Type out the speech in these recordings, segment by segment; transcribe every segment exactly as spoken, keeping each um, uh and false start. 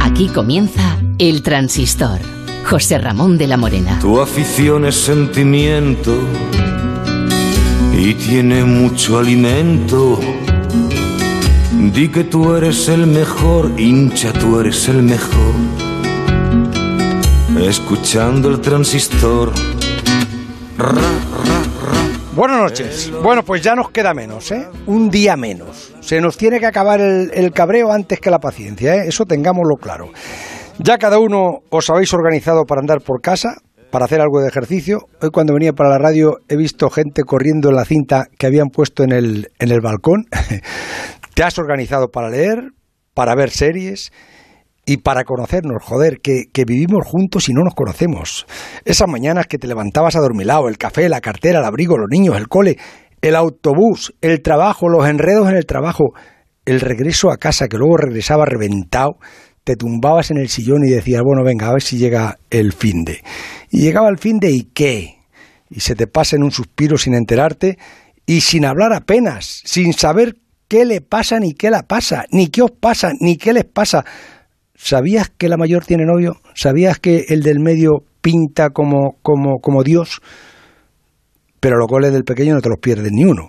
Aquí comienza El Transistor. José Ramón de la Morena. Tu afición es sentimiento y tiene mucho alimento. Di que tú eres el mejor, hincha, tú eres el mejor. Escuchando El Transistor. Ra, ra, ra. Buenas noches. Bueno, pues ya nos queda menos, ¿eh? Un día menos. Se nos tiene que acabar el, el cabreo antes que la paciencia, ¿eh? Eso tengámoslo claro. Ya cada uno os habéis organizado para andar por casa, para hacer algo de ejercicio. Hoy cuando venía para la radio he visto gente corriendo en la cinta que habían puesto en el, en el balcón. Te has organizado para leer, para ver series y para conocernos, joder, que, que vivimos juntos y no nos conocemos. Esas mañanas que te levantabas adormilado, el café, la cartera, el abrigo, los niños, el cole, el autobús, el trabajo, los enredos en el trabajo, el regreso a casa, que luego regresaba reventado, te tumbabas en el sillón y decías, bueno, venga, a ver si llega el finde. Y llegaba el finde y ¿qué? Y se te pasa en un suspiro sin enterarte y sin hablar apenas, sin saber qué le pasa ni qué la pasa, ni qué os pasa, ni qué les pasa. ¿Sabías que la mayor tiene novio? ¿Sabías que el del medio pinta como, como, como Dios? Pero los goles del pequeño no te los pierdes ni uno.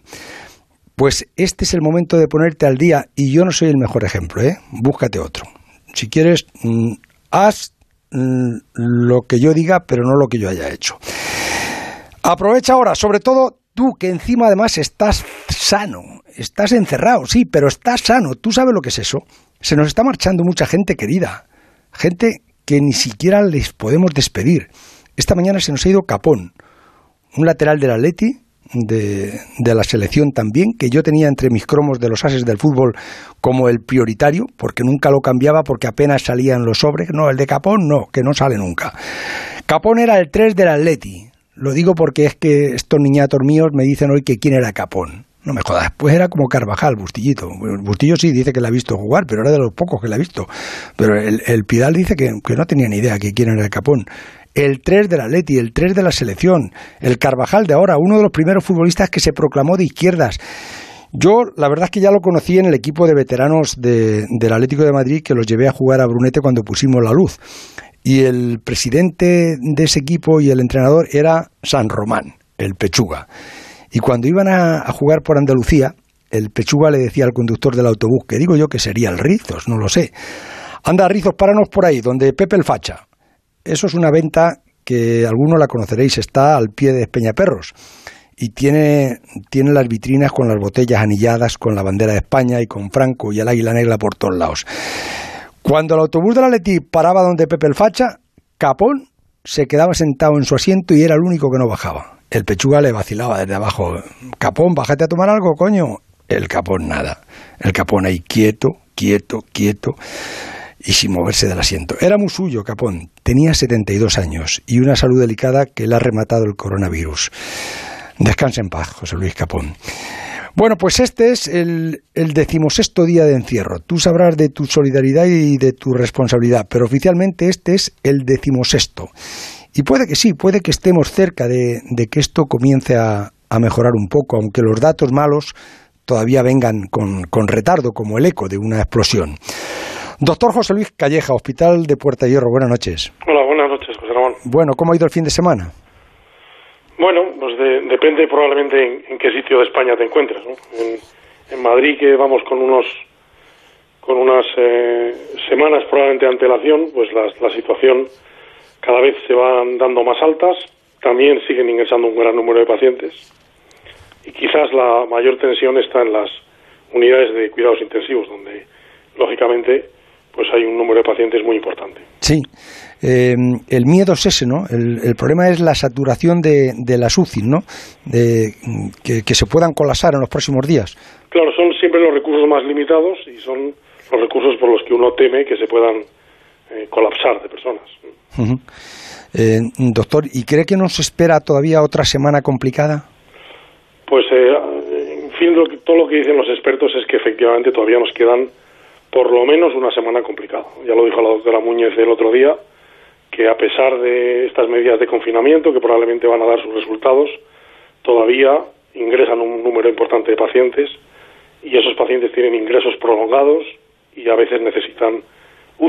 Pues este es el momento de ponerte al día y yo no soy el mejor ejemplo, ¿eh? Búscate otro. Si quieres, mm, haz mm, lo que yo diga, pero no lo que yo haya hecho. Aprovecha ahora, sobre todo tú, que encima además estás sano, estás encerrado, sí, pero estás sano. ¿Tú sabes lo que es eso? Se nos está marchando mucha gente querida, gente que ni siquiera les podemos despedir. Esta mañana se nos ha ido Capón, un lateral del Atleti, de, de la selección también, que yo tenía entre mis cromos de los ases del fútbol como el prioritario, porque nunca lo cambiaba, porque apenas salían los sobres. No, el de Capón no, que no sale nunca. Capón era el tres del Atleti. Lo digo porque es que estos niñatos míos me dicen hoy que quién era Capón. No me jodas, pues era como Carvajal, Bustillito. Bustillo sí dice que la ha visto jugar, pero era de los pocos que la ha visto. Pero el, el Pidal dice que, que no tenía ni idea que quién era el Capón. El tres del Atleti, el tres de la selección, el Carvajal de ahora, uno de los primeros futbolistas que se proclamó de izquierdas. Yo, la verdad es que ya lo conocí en el equipo de veteranos de, del Atlético de Madrid, que los llevé a jugar a Brunete cuando pusimos la luz. Y el presidente de ese equipo y el entrenador era San Román, el Pechuga. Y cuando iban a, a jugar por Andalucía, el Pechuga le decía al conductor del autobús, que digo yo que sería el Rizos, no lo sé. Anda, Rizos, páranos por ahí, donde Pepe el Facha. Eso es una venta que algunos la conoceréis, está al pie de Peñaperros. Y tiene, tiene las vitrinas con las botellas anilladas, con la bandera de España y con Franco y el águila negra por todos lados. Cuando el autobús del Atleti paraba donde Pepe el Facha, Capón se quedaba sentado en su asiento y era el único que no bajaba. El Pechuga le vacilaba desde abajo. Capón, bájate a tomar algo, coño. El Capón nada. El Capón ahí quieto, quieto, quieto y sin moverse del asiento. Era muy suyo, Capón. Tenía setenta y dos años y una salud delicada que le ha rematado el coronavirus. Descansa en paz, José Luis Capón. Bueno, pues este es el, el decimosexto día de encierro. Tú sabrás de tu solidaridad y de tu responsabilidad, pero oficialmente este es el decimosexto. Y puede que sí, puede que estemos cerca de, de que esto comience a, a mejorar un poco, aunque los datos malos todavía vengan con, con retardo, como el eco de una explosión. Doctor José Luis Calleja, Hospital de Puerta Hierro, buenas noches. Hola, buenas noches, José Ramón. Bueno, ¿cómo ha ido el fin de semana? Bueno, pues de, depende probablemente en, en qué sitio de España te encuentres, ¿no? En, en Madrid, que vamos con unos con unas eh, semanas probablemente de antelación, pues la, la situación cada vez se van dando más altas, también siguen ingresando un gran número de pacientes y quizás la mayor tensión está en las unidades de cuidados intensivos, donde lógicamente pues hay un número de pacientes muy importante. Sí, eh, el miedo es ese, ¿no? El, el problema es la saturación de, de las U C I, ¿no? De, que, que se puedan colapsar en los próximos días. Claro, son siempre los recursos más limitados y son los recursos por los que uno teme que se puedan eh, colapsar de personas. Uh-huh. Eh, doctor, ¿y cree que nos espera todavía otra semana complicada? Pues, eh, en fin, lo que, todo lo que dicen los expertos es que efectivamente todavía nos quedan por lo menos una semana complicada. Ya lo dijo la doctora Muñez el otro día, que a pesar de estas medidas de confinamiento, que probablemente van a dar sus resultados, todavía ingresan un número importante de pacientes y esos pacientes tienen ingresos prolongados y a veces necesitan U C I y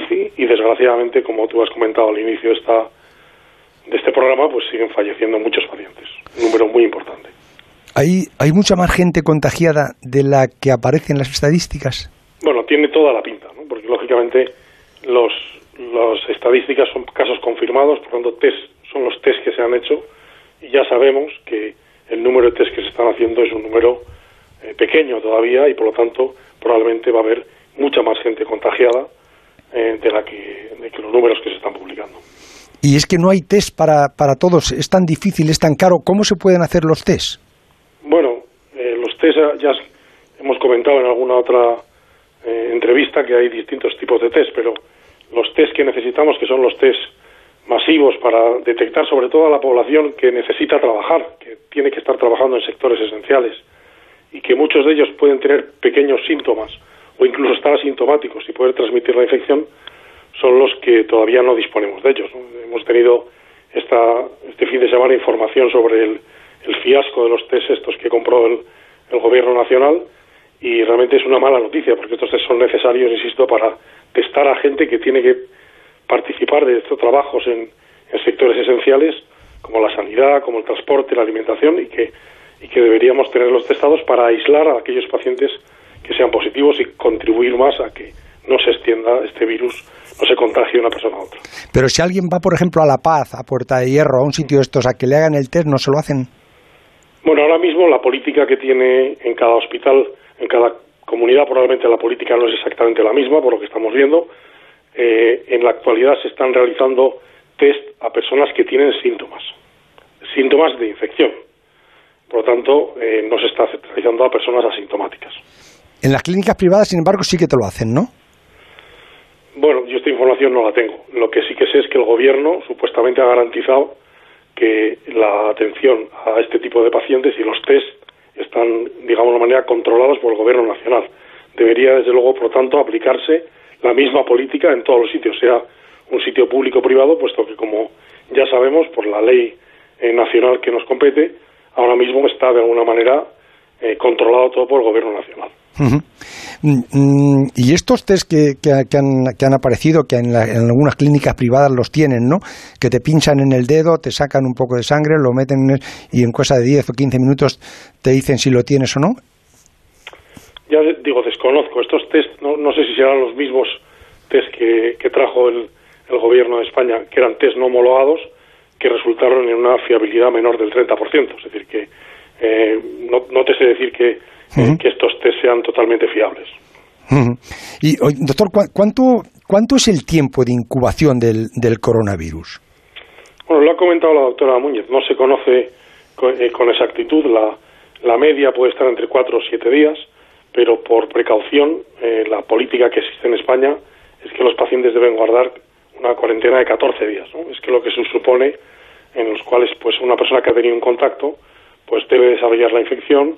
desgraciadamente, como tú has comentado al inicio de esta de este programa, pues siguen falleciendo muchos pacientes, un número muy importante. ¿Hay, hay mucha más gente contagiada de la que aparece en las estadísticas? Bueno, tiene toda la pinta, ¿no? Porque lógicamente los las estadísticas son casos confirmados, por lo tanto test son los test que se han hecho y ya sabemos que el número de test que se están haciendo es un número eh, pequeño todavía y por lo tanto probablemente va a haber mucha más gente contagiada eh, de la que, de que los números que se están publicando. Y es que no hay test para, para todos, es tan difícil, es tan caro. ¿Cómo se pueden hacer los test? Bueno, eh, los test ya hemos comentado en alguna otra eh, entrevista que hay distintos tipos de test, pero los test que necesitamos, que son los test masivos para detectar sobre todo a la población que necesita trabajar, que tiene que estar trabajando en sectores esenciales y que muchos de ellos pueden tener pequeños síntomas o incluso estar asintomáticos y poder transmitir la infección, son los que todavía no disponemos de ellos, ¿no? Hemos tenido esta, este fin de semana información sobre el, el fiasco de los test estos que compró el, el gobierno nacional y realmente es una mala noticia porque estos test son necesarios, insisto, para testar a gente que tiene que participar de estos trabajos en, en sectores esenciales como la sanidad, como el transporte, la alimentación y que, y que deberíamos tenerlos testados para aislar a aquellos pacientes que sean positivos y contribuir más a que no se extienda este virus, no se contagie una persona a otra. Pero si alguien va, por ejemplo, a La Paz, a Puerta de Hierro, a un sitio de estos, a que le hagan el test, ¿no se lo hacen? Bueno, ahora mismo la política que tiene en cada hospital, en cada comunidad, probablemente la política no es exactamente la misma, por lo que estamos viendo. Eh, en la actualidad se están realizando test a personas que tienen síntomas, síntomas de infección. Por lo tanto, eh, no se está realizando a personas asintomáticas. En las clínicas privadas, sin embargo, sí que te lo hacen, ¿no? Bueno, yo esta información no la tengo. Lo que sí que sé es que el gobierno supuestamente ha garantizado que la atención a este tipo de pacientes y los test están, digamos de manera, controlados por el gobierno nacional. Debería, desde luego, por lo tanto, aplicarse la misma política en todos los sitios, sea un sitio público o privado, puesto que, como ya sabemos, por la ley eh, nacional que nos compete, ahora mismo está, de alguna manera, eh, controlado todo por el gobierno nacional. Uh-huh. Mm, y estos test que, que, que, han, que han aparecido, que en, la, en algunas clínicas privadas los tienen, ¿no? Que te pinchan en el dedo, te sacan un poco de sangre, lo meten en, y en cosa de diez o quince minutos te dicen si lo tienes o no. Ya digo, desconozco. Estos test, no, no sé si serán los mismos test que, que trajo el, el gobierno de España, que eran test no homologados, que resultaron en una fiabilidad menor del treinta por ciento. Es decir, que eh, no, no te sé decir que Uh-huh. que estos test sean totalmente fiables. Uh-huh. Y, doctor, ¿cuánto, ¿cuánto es el tiempo de incubación del, del coronavirus? Bueno, lo ha comentado la doctora Muñez. No se conoce con, eh, con exactitud. La, la media puede estar entre cuatro o siete días, pero por precaución, eh, la política que existe en España es que los pacientes deben guardar una cuarentena de catorce días, ¿no? Es que lo que se supone, en los cuales pues una persona que ha tenido un contacto pues debe desarrollar la infección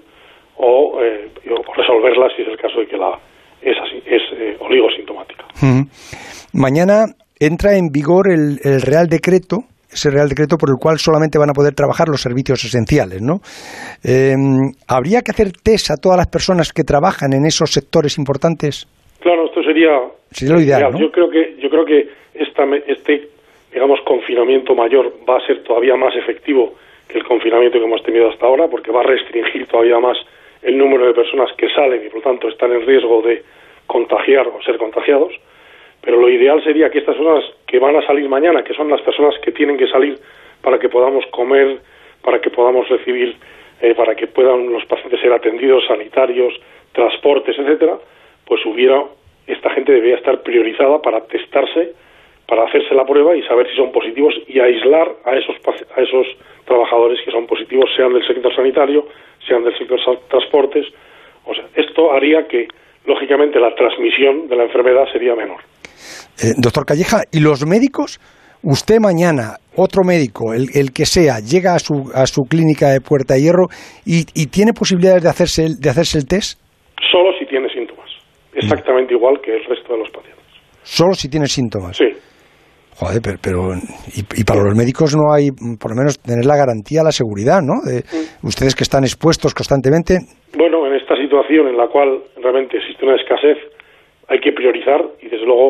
o, eh, o resolverla si es el caso de que la es así, es eh, oligosintomática. Uh-huh. Mañana entra en vigor el, el Real Decreto, ese Real Decreto por el cual solamente van a poder trabajar los servicios esenciales, ¿no? Eh, ¿Habría que hacer test a todas las personas que trabajan en esos sectores importantes? Claro, esto sería, sería lo ideal, ¿no? Yo creo que yo creo que esta, este digamos confinamiento mayor va a ser todavía más efectivo que el confinamiento que hemos tenido hasta ahora, porque va a restringir todavía más el número de personas que salen y por lo tanto están en riesgo de contagiar o ser contagiados, pero lo ideal sería que estas personas que van a salir mañana, que son las personas que tienen que salir para que podamos comer, para que podamos recibir, eh, para que puedan los pacientes ser atendidos, sanitarios, transportes, etcétera, pues hubiera, esta gente debería estar priorizada para testarse, para hacerse la prueba y saber si son positivos y aislar a esos a esos trabajadores que son positivos, sean del sector sanitario, sean del sector transportes. O sea, esto haría que, lógicamente, la transmisión de la enfermedad sería menor. Eh, doctor Calleja, ¿y los médicos? Usted mañana, otro médico, el, el que sea, llega a su a su clínica de Puerta de Hierro y, y tiene posibilidades de hacerse el, de hacerse el test. Solo si tiene síntomas, exactamente mm. igual que el resto de los pacientes. Solo si tiene síntomas. Sí. Joder, pero, pero y, y para los médicos no hay, por lo menos, tener la garantía, la seguridad, ¿no? De mm. ustedes que están expuestos constantemente. Bueno, en esta situación en la cual realmente existe una escasez, hay que priorizar y, desde luego,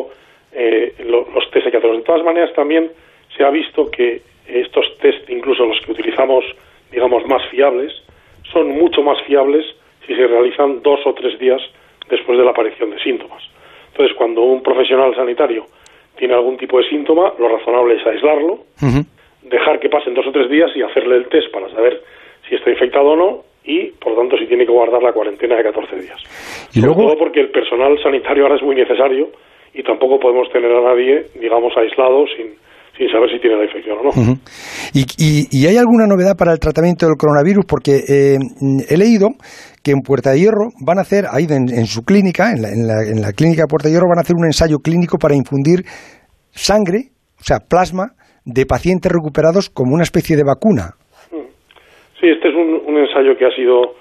eh, lo, los test hay que hacerlos. De todas maneras, también se ha visto que estos test, incluso los que utilizamos, digamos, más fiables, son mucho más fiables si se realizan dos o tres días después de la aparición de síntomas. Entonces, cuando un profesional sanitario tiene algún tipo de síntoma, lo razonable es aislarlo, uh-huh. dejar que pasen dos o tres días y hacerle el test para saber si está infectado o no, y, por lo tanto, si tiene que guardar la cuarentena de catorce días. Y luego... Sobre todo porque el personal sanitario ahora es muy necesario y tampoco podemos tener a nadie, digamos, aislado sin, sin saber si tiene la infección o no. Uh-huh. ¿Y, y, ¿Y hay alguna novedad para el tratamiento del coronavirus? Porque eh, he leído que en Puerta de Hierro van a hacer, ahí en, en su clínica, en la, en, la, en la clínica de Puerta de Hierro, van a hacer un ensayo clínico para infundir sangre, o sea, plasma, de pacientes recuperados como una especie de vacuna. Sí, este es un, un ensayo que ha sido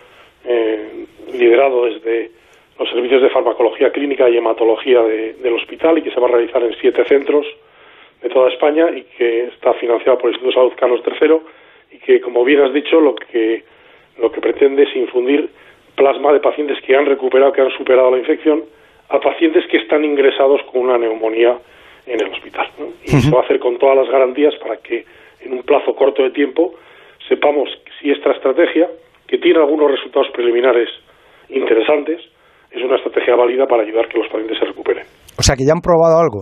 eh, liderado desde los servicios de farmacología clínica y hematología de, del hospital y que se va a realizar en siete centros de toda España y que está financiado por el Instituto de Salud Carlos tercero y que, como bien has dicho, lo que lo que pretende es infundir plasma de pacientes que han recuperado, que han superado la infección, a pacientes que están ingresados con una neumonía en el hospital, ¿no? Y uh-huh. se va a hacer con todas las garantías para que en un plazo corto de tiempo sepamos si esta estrategia, que tiene algunos resultados preliminares interesantes, es una estrategia válida para ayudar a que los pacientes se recuperen. O sea, que ya han probado algo.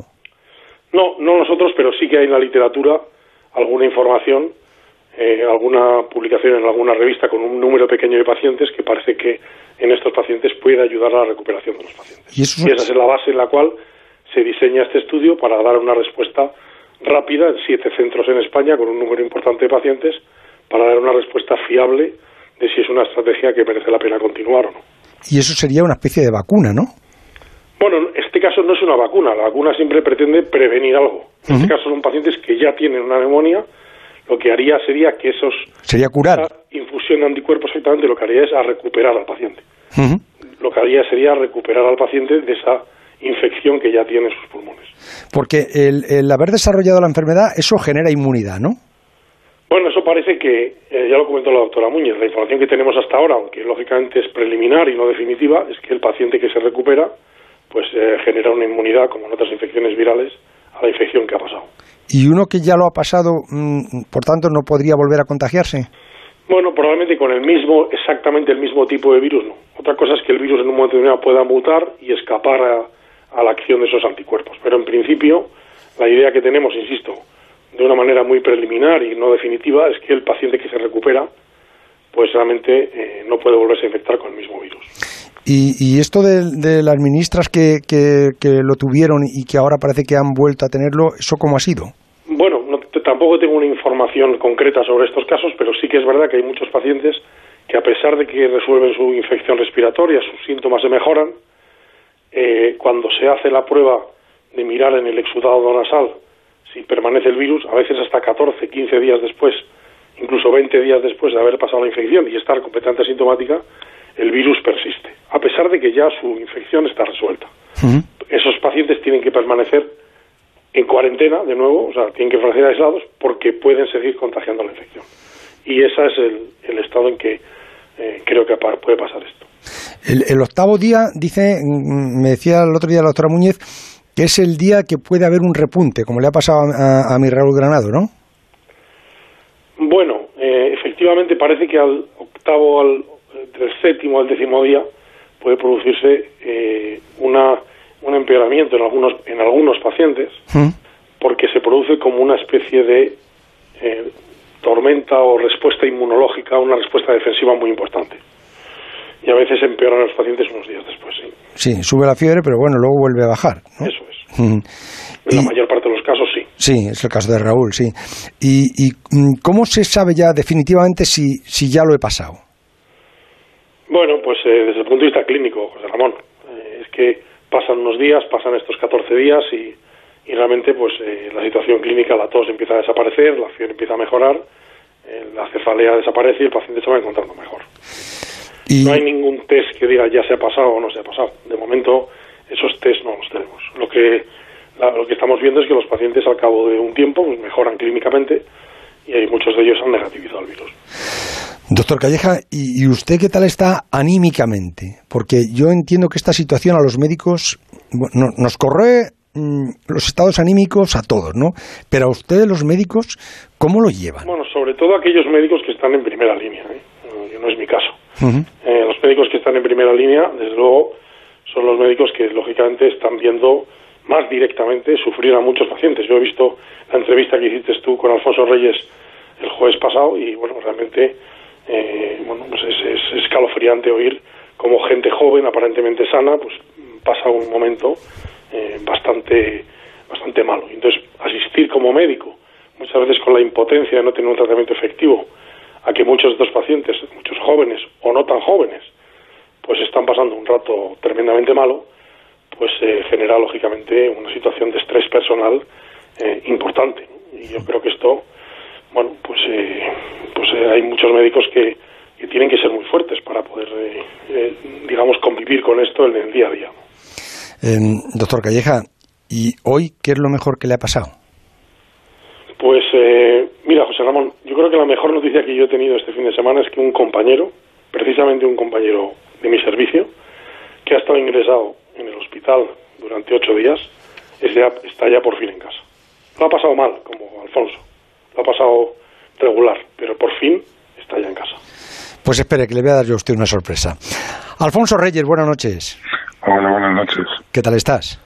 No, no nosotros, pero sí que hay en la literatura alguna información, eh, alguna publicación en alguna revista con un número pequeño de pacientes que parece que en estos pacientes puede ayudar a la recuperación de los pacientes. Y, eso es... y esa es la base en la cual se diseña este estudio para dar una respuesta rápida en siete centros en España con un número importante de pacientes para dar una respuesta fiable de si es una estrategia que merece la pena continuar o no. Y eso sería una especie de vacuna, ¿no? Bueno, en este caso no es una vacuna. La vacuna siempre pretende prevenir algo. En uh-huh. este caso son pacientes que ya tienen una neumonía. Lo que haría sería que esos... Sería curar. Esa infusión de anticuerpos exactamente lo que haría es a recuperar al paciente. Uh-huh. Lo que haría sería recuperar al paciente de esa infección que ya tiene en sus pulmones. Porque el, el haber desarrollado la enfermedad, eso genera inmunidad, ¿no? Bueno, eso parece que, eh, ya lo comentó la doctora Muñez, la información que tenemos hasta ahora, aunque lógicamente es preliminar y no definitiva, es que el paciente que se recupera pues eh, genera una inmunidad, como en otras infecciones virales, a la infección que ha pasado. ¿Y uno que ya lo ha pasado, mmm, por tanto, no podría volver a contagiarse? Bueno, probablemente con el mismo, exactamente el mismo tipo de virus, no. Otra cosa es que el virus en un momento determinado pueda mutar y escapar a, a la acción de esos anticuerpos. Pero en principio, la idea que tenemos, insisto, de una manera muy preliminar y no definitiva, es que el paciente que se recupera, pues realmente eh, no puede volverse a infectar con el mismo virus. Y, y esto de, de las ministras que, que, que lo tuvieron y que ahora parece que han vuelto a tenerlo, ¿eso cómo ha sido? Bueno, no, tampoco tengo una información concreta sobre estos casos, pero sí que es verdad que hay muchos pacientes que, a pesar de que resuelven su infección respiratoria, sus síntomas se mejoran, eh, cuando se hace la prueba de mirar en el exudado nasal si permanece el virus, a veces hasta catorce, quince días después, incluso veinte días después de haber pasado la infección y estar completamente asintomática, el virus persiste, a pesar de que ya su infección está resuelta. Uh-huh. Esos pacientes tienen que permanecer en cuarentena, de nuevo, o sea, tienen que permanecer aislados porque pueden seguir contagiando la infección. Y ese es el, el estado en que eh, creo que puede pasar esto. El, el octavo día, dice, me decía el otro día la doctora Muñez, que es el día que puede haber un repunte, como le ha pasado a, a mi Raúl Granado, ¿no? Bueno, eh, efectivamente parece que al octavo, al del séptimo al décimo día puede producirse eh, una un empeoramiento en algunos en algunos pacientes, ¿Mm? porque se produce como una especie de eh, tormenta o respuesta inmunológica, una respuesta defensiva muy importante. Y a veces empeoran los pacientes unos días después, sí. Sí, sube la fiebre, pero bueno, luego vuelve a bajar, ¿no? Eso es. Mm. En la y, mayor parte de los casos, sí. Sí, es el caso de Raúl, sí. ¿Y, y cómo se sabe ya definitivamente si, si ya lo he pasado? Bueno, pues eh, desde el punto de vista clínico, José Ramón, eh, es que pasan unos días, pasan estos catorce días y, y realmente pues eh, la situación clínica, la tos empieza a desaparecer, la fiebre empieza a mejorar, eh, la cefalea desaparece y el paciente se va encontrando mejor. Y... No hay ningún test que diga ya se ha pasado o no se ha pasado. De momento esos test no los tenemos. Lo que la, lo que estamos viendo es que los pacientes al cabo de un tiempo pues, mejoran clínicamente y hay muchos de ellos han negativizado el virus. Doctor Calleja, ¿y usted qué tal está anímicamente? Porque yo entiendo que esta situación a los médicos no, nos corroe mmm, los estados anímicos a todos, ¿no? Pero a ustedes los médicos, ¿cómo lo llevan? Bueno, sobre todo aquellos médicos que están en primera línea, ¿eh? No, no es mi caso. Uh-huh. Eh, los médicos que están en primera línea, desde luego, son los médicos que lógicamente están viendo más directamente sufrir a muchos pacientes. Yo he visto la entrevista que hiciste tú con Alfonso Reyes el jueves pasado y, bueno, realmente eh, bueno, pues es, es escalofriante oír cómo gente joven, aparentemente sana, pues pasa un momento eh, bastante bastante malo. Entonces, asistir como médico, muchas veces con la impotencia de no tener un tratamiento efectivo, a que muchos de estos pacientes, muchos jóvenes o no tan jóvenes, pues están pasando un rato tremendamente malo, pues eh, genera lógicamente una situación de estrés personal eh, importante, ¿no? Y yo creo que esto, bueno, pues eh, pues eh, hay muchos médicos que, que tienen que ser muy fuertes para poder, eh, eh, digamos, convivir con esto en el día a día, ¿no? Eh, doctor Calleja, ¿y hoy qué es lo mejor que le ha pasado? Pues eh, mira, José Ramón, yo creo que la mejor noticia que yo he tenido este fin de semana es que un compañero, precisamente un compañero de mi servicio, que ha estado ingresado en el hospital durante ocho días, es ya, está ya por fin en casa. Lo ha pasado mal, como Alfonso, lo ha pasado regular, pero por fin está ya en casa. Pues espere, que le voy a dar yo a usted una sorpresa. Alfonso Reyes, buenas noches. Hola, buenas noches. ¿Qué tal estás?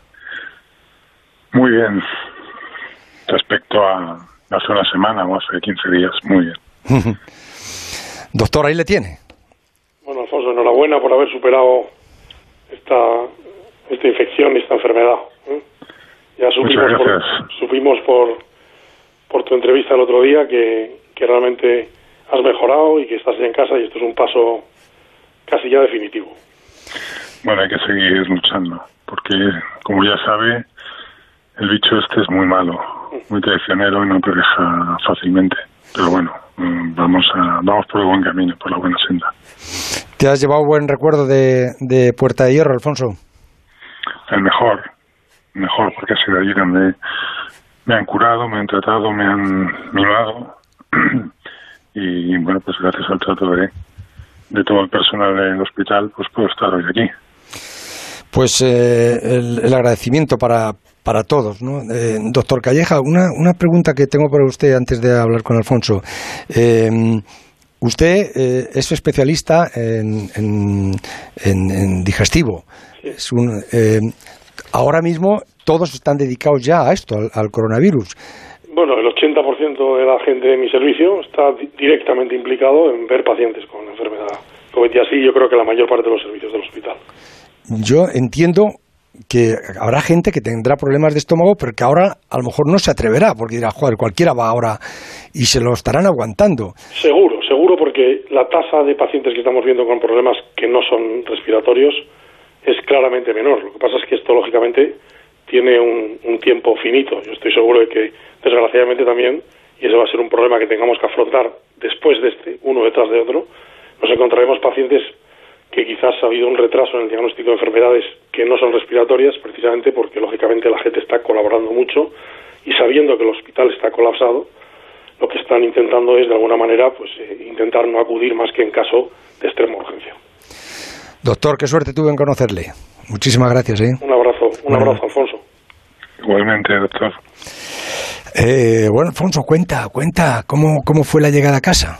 Muy bien. Respecto a hace una semana o hace quince días, muy bien. Doctor, ahí le tiene. Bueno, Alfonso, enhorabuena por haber superado esta, esta infección y esta enfermedad, ¿eh? Ya supimos por, supimos por, por tu entrevista el otro día que, que realmente has mejorado y que estás ya en casa y esto es un paso casi ya definitivo. Bueno, hay que seguir luchando, porque como ya sabe, el bicho este es muy malo, muy traicionero y no te deja fácilmente. Pero bueno, vamos a vamos por el buen camino, por la buena senda. ¿Te has llevado buen recuerdo de, de Puerta de Hierro, Alfonso? El mejor, mejor, porque ha sido allí donde me han curado, me han tratado, me han mimado. Y bueno, pues gracias al trato de, de todo el personal del hospital, pues puedo estar hoy aquí. Pues eh, el, el agradecimiento para, para todos, ¿no? Eh, doctor Calleja, una, una pregunta que tengo para usted antes de hablar con Alfonso. Eh, usted eh, es especialista en, en, en, en digestivo. Sí. Es un, eh, ahora mismo todos están dedicados ya a esto, al, al coronavirus. Bueno, el ochenta por ciento de la gente de mi servicio está di- directamente implicado en ver pacientes con enfermedad COVID y así yo creo que la mayor parte de los servicios del hospital. Yo entiendo que habrá gente que tendrá problemas de estómago, pero que ahora a lo mejor no se atreverá, porque dirá, joder, cualquiera va ahora y se lo estarán aguantando. Seguro, seguro, porque la tasa de pacientes que estamos viendo con problemas que no son respiratorios es claramente menor. Lo que pasa es que esto, lógicamente, tiene un, un tiempo finito. Yo estoy seguro de que, desgraciadamente también, y ese va a ser un problema que tengamos que afrontar después de este, uno detrás de otro, nos encontraremos pacientes que quizás ha habido un retraso en el diagnóstico de enfermedades que no son respiratorias, precisamente porque, lógicamente, la gente está colaborando mucho y sabiendo que el hospital está colapsado, lo que están intentando es, de alguna manera, pues eh, intentar no acudir más que en caso de extrema urgencia. Doctor, qué suerte tuve en conocerle. Muchísimas gracias, ¿eh? Un abrazo, un Bueno. abrazo, Alfonso. Igualmente, doctor. Eh, bueno, Alfonso, cuenta, cuenta, ¿cómo, cómo fue la llegada a casa?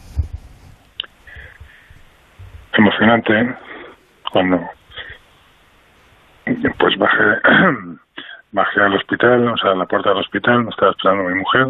Emocionante, ¿eh? Cuando pues bajé bajé al hospital, o sea, a la puerta del hospital, me estaba esperando mi mujer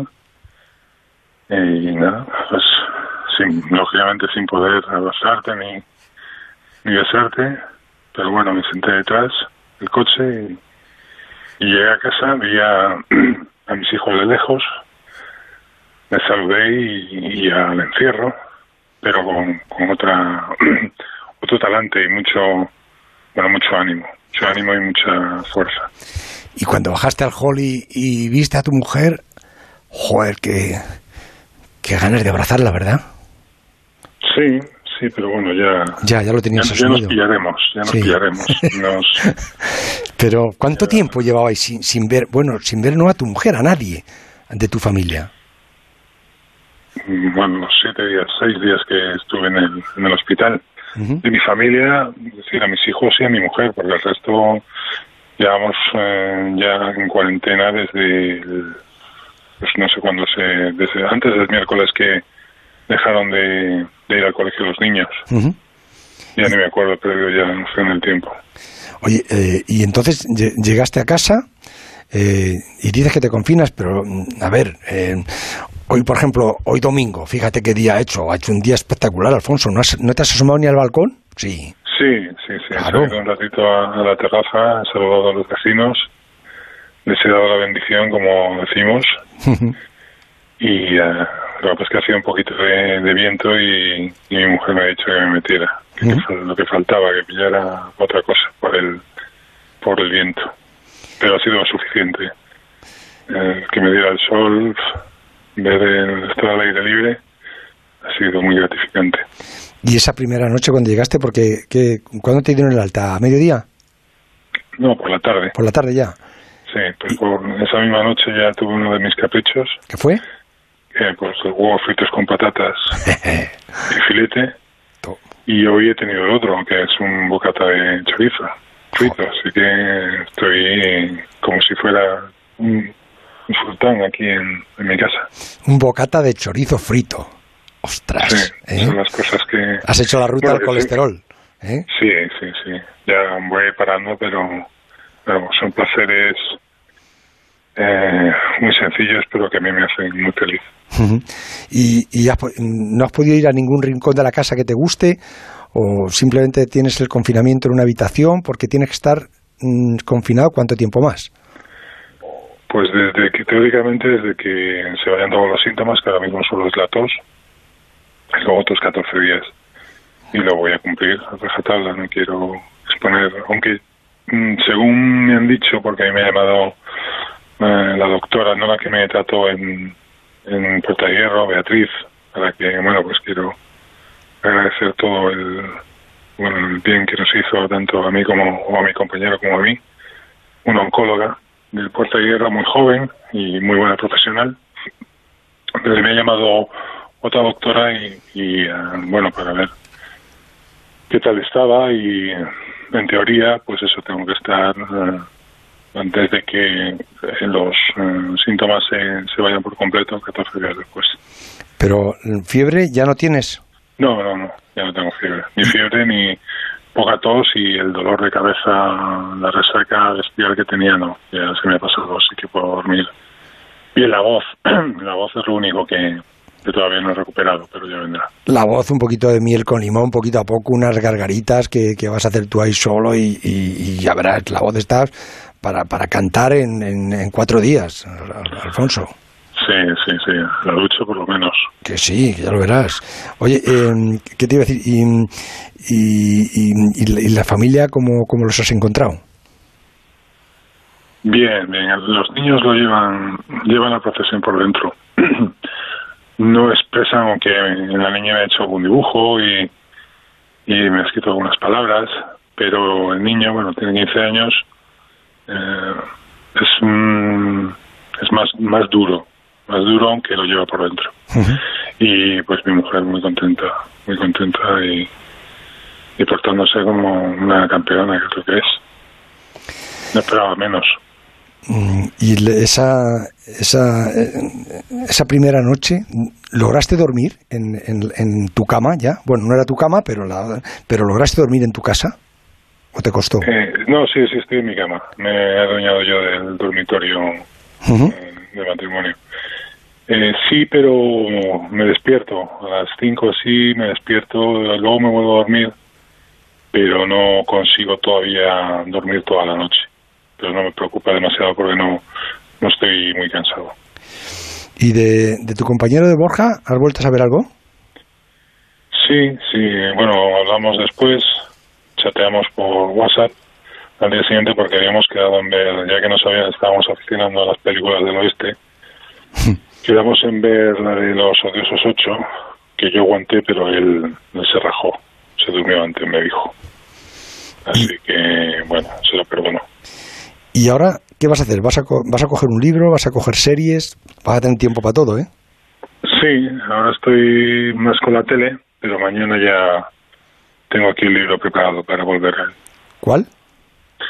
y nada, pues sin, lógicamente sin poder abrazarte ni, ni besarte, pero bueno, me senté detrás del coche y, y llegué a casa, vi a, a mis hijos de lejos, les saludé y, y al encierro, pero con, con otra otro talante y mucho bueno mucho ánimo mucho ánimo y mucha fuerza. Y cuando bajaste al hall y, y viste a tu mujer, joder, qué, qué ganas de abrazarla, ¿verdad? Sí, sí, pero bueno, ya Ya, ya lo tenías ya, ya asumido. nos pillaremos, ya nos Sí. pillaremos. Nos, Pero ¿cuánto tiempo llevabais sin, sin ver, bueno, sin ver no a tu mujer, a nadie de tu familia? bueno, los siete días, seis días que estuve en el, en el hospital. Uh-huh. De mi familia, es decir, a mis hijos y a mi mujer, porque el resto llevamos eh, ya en cuarentena desde, el, pues no sé cuándo se, desde antes del miércoles que dejaron de, de ir al colegio los niños. Uh-huh. Ya ni me acuerdo, pero ya no sé en el tiempo. Oye, eh, y entonces llegaste a casa eh, y dices que te confinas, pero a ver, eh, hoy por ejemplo, hoy domingo, fíjate qué día ha hecho, ha hecho un día espectacular, Alfonso, ¿no, has, ¿no te has asomado ni al balcón? Sí. Sí, sí, sí, claro. He salido un ratito a, a la terraza, he saludado a los vecinos, les he dado la bendición, como decimos, y uh, lo que pasa es que ha sido un poquito de, de viento y, y mi mujer me ha dicho que me metiera, que, uh-huh. que lo que faltaba, que pillara otra cosa por el por el viento, pero ha sido suficiente. Eh, que me diera el sol, ver el, estar al aire libre, ha sido muy gratificante. ¿Y esa primera noche cuando llegaste, porque que, ¿cuándo te dieron el alta? ¿A mediodía? No, por la tarde. ¿Por la tarde ya? Sí, pues por esa misma noche ya tuve uno de mis caprichos. ¿Qué fue? Eh, pues los huevos fritos con patatas y filete. Y hoy he tenido el otro, que es un bocata de chorizo frito. Así que estoy como si fuera un, un sultán aquí en, en mi casa. Un bocata de chorizo frito. Ostras. Sí, ¿eh? Son las cosas que... Has hecho la ruta bueno, del colesterol. Sí. ¿Eh? sí, sí, sí. Ya voy parando, pero, pero son placeres eh, muy sencillos, pero que a mí me hacen muy feliz. Uh-huh. ¿Y, y has, no has podido ir a ningún rincón de la casa que te guste? ¿O simplemente tienes el confinamiento en una habitación porque tienes que estar mmm, confinado cuánto tiempo más? Pues desde que, teóricamente, desde que se vayan todos los síntomas, que ahora mismo solo es la tos, y luego otros catorce días. Y lo voy a cumplir a rajatabla, no quiero exponer, aunque mmm, según me han dicho, porque a mí me ha llamado eh, la doctora, no la que me trató en, en Puerta de Hierro, Beatriz, a la que, bueno, pues quiero agradecer todo el, bueno, el bien que nos hizo tanto a mí como o a mi compañero como a mí, una oncóloga del Puerta de Hierro muy joven y muy buena profesional. Entonces me ha llamado otra doctora y, y uh, bueno, para ver qué tal estaba y en teoría pues eso tengo que estar uh, antes de que los uh, síntomas se, se vayan por completo catorce días después. Pero fiebre ya no tienes. No, no, no, ya no tengo fiebre, ni fiebre ni poca tos y el dolor de cabeza, la resaca bestial que tenía no, ya se me ha pasado, así que puedo dormir. Y la voz, la voz es lo único que que todavía no he recuperado, pero ya vendrá. La voz, un poquito de miel con limón, poquito a poco, unas gargaritas que, que vas a hacer tú ahí solo y, y, y ya verás, la voz está para, para cantar en, en, en cuatro días, Alfonso. Sí, sí, sí, la ducha por lo menos. Que sí, que ya lo verás. Oye, eh, ¿qué te iba a decir? ¿Y, y, y, y la familia cómo, cómo los has encontrado? Bien, bien, los niños lo llevan, llevan la procesión por dentro. No expresan, aunque la niña me ha hecho algún dibujo y, y me ha escrito algunas palabras, pero el niño, bueno, tiene quince años, eh, es un, es más más duro, más duro aunque lo lleva por dentro. Uh-huh. Y pues mi mujer muy contenta, muy contenta y, y portándose como una campeona, que creo que es. No esperaba menos. Y esa esa esa primera noche, ¿lograste dormir en, en, en tu cama ya? Bueno, no era tu cama, pero la, pero ¿lograste dormir en tu casa? ¿O te costó? Eh, no, sí, sí, estoy en mi cama. Me he adueñado yo del dormitorio uh-huh. eh, de matrimonio. Eh, sí, pero me despierto. A las cinco sí, me despierto, luego me vuelvo a dormir, pero no consigo todavía dormir toda la noche. Pero no me preocupa demasiado porque no, no estoy muy cansado. ¿Y de, de tu compañero de Borja, has vuelto a saber algo? Sí, sí, bueno, hablamos después, chateamos por WhatsApp al día siguiente porque habíamos quedado en ver, ya que no sabíamos, estábamos aficionando a las películas del oeste, quedamos en ver la de Los Odiosos ocho, que yo aguanté, pero él, él se rajó, se durmió antes, me dijo. Así ¿Y? que, bueno, se lo perdono. ¿Y ahora qué vas a hacer? ¿Vas a, co- ¿Vas a coger un libro? ¿Vas a coger series? Vas a tener tiempo para todo, ¿eh? Sí, ahora estoy más con la tele, pero mañana ya tengo aquí el libro preparado para volver a él. ¿Cuál?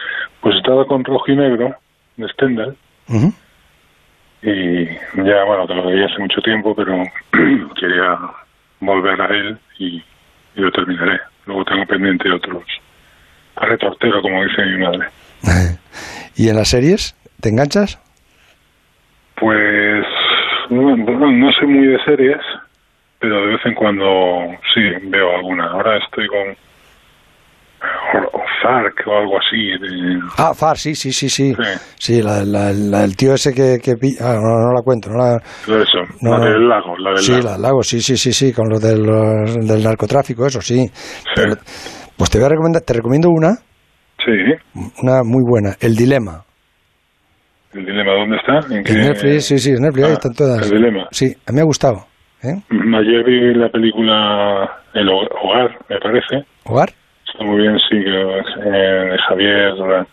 Pues estaba con Rojo y Negro, de Stendhal. Uh-huh. Y ya, bueno, te lo veía hace mucho tiempo, pero quería volver a él y, y lo terminaré. Luego tengo pendiente otros. A retortero, como dice mi madre. ¿Y en las series? ¿Te enganchas? Pues no, no, no soy muy de series, pero de vez en cuando sí veo alguna. Ahora estoy con o, o Zark o algo así. De... Ah, Zark, sí, sí, sí, sí. Sí, sí la, la, la, el tío ese que... que ah, no, no la cuento. No la, Todo eso, no, la no. del lago. La del sí, lago. la del lago, sí, sí, sí, sí, con lo del, del narcotráfico, eso sí. Sí. Pero, pues te voy a recomendar, te recomiendo una, Sí, una muy buena, El Dilema. el dilema, ¿dónde está? ¿En, qué... En Netflix, sí, sí, en Netflix, Ah, ahí están todas. El dilema. Sí, a mí me ha gustado. ¿eh? Ayer vi la película El Hogar, me parece. ¿Hogar? Está muy bien, sí, que es, eh, de Javier. ¿verdad?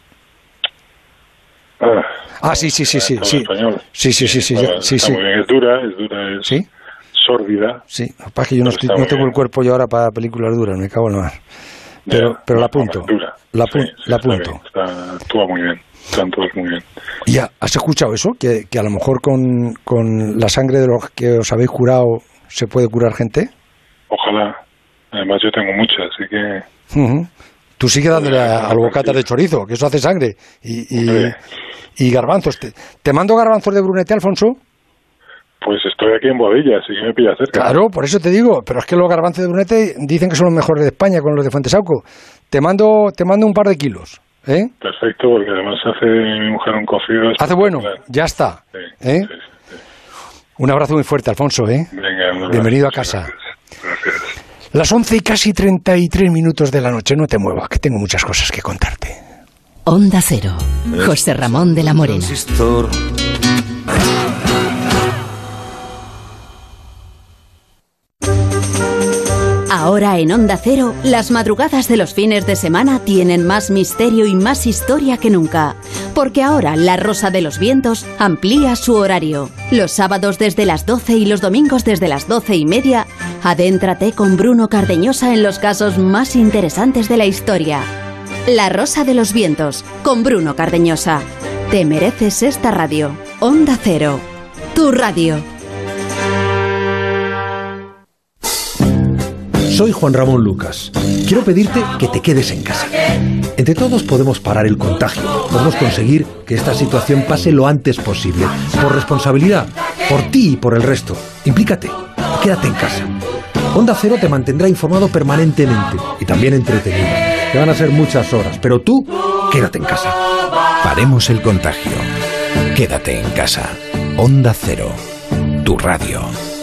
Ah, Ah, sí, sí, sí, sí, todo sí. español. Sí, sí, sí, sí, Bueno, sí, está sí. muy bien, es dura, es dura, es ¿Sí? sórdida. Sí, lo que pasa es que yo no, Pero estoy, está no muy tengo bien. el cuerpo yo ahora para películas duras, me cago en la mar. Pero, Ya, pero la no, apunto. no, es dura. La, apu- Sí, sí, la está apunto. bien, está- actúa muy bien, están todos muy bien. ¿Y ya, has escuchado eso? Que, que a lo mejor con, con la sangre de los que os habéis curado se puede curar gente. Ojalá. Además yo tengo muchas, así que... Uh-huh. Tú sigue dándole a, al bocatas Sí. de chorizo, que eso hace sangre. Y, y, Hombre. y garbanzos. ¿Te, ¿Te mando garbanzos de Brunete, Alfonso? Pues estoy aquí en Boadilla, así que me pilla cerca. Claro, por eso te digo. Pero es que los garbanzos de Brunete dicen que son los mejores de España con los de Fuentesauco. Te mando, te mando un par de kilos. ¿eh? Perfecto, porque además hace mi mujer un cocido. Hace bueno, espectacular. ya está. Sí, ¿eh? sí, sí, sí. Un abrazo muy fuerte, Alfonso. ¿eh? Venga, un abrazo. Bienvenido a Muchas casa. Gracias. Gracias. Las once y casi treinta y tres minutos de la noche. No te muevas, que tengo muchas cosas que contarte. Onda Cero. José Ramón de la Morena. Transistor. Ahora en Onda Cero, las madrugadas de los fines de semana tienen más misterio y más historia que nunca. Porque ahora La Rosa de los Vientos amplía su horario. Los sábados desde las doce y los domingos desde las doce y media, adéntrate con Bruno Cardeñosa en los casos más interesantes de la historia. La Rosa de los Vientos, con Bruno Cardeñosa. Te mereces esta radio. Onda Cero, tu radio. Soy Juan Ramón Lucas. Quiero pedirte que te quedes en casa. Entre todos podemos parar el contagio. Podemos conseguir que esta situación pase lo antes posible. Por responsabilidad, por ti y por el resto. Implícate. Quédate en casa. Onda Cero te mantendrá informado permanentemente y también entretenido. Te van a ser muchas horas, pero tú, quédate en casa. Paremos el contagio. Quédate en casa. Onda Cero, tu radio.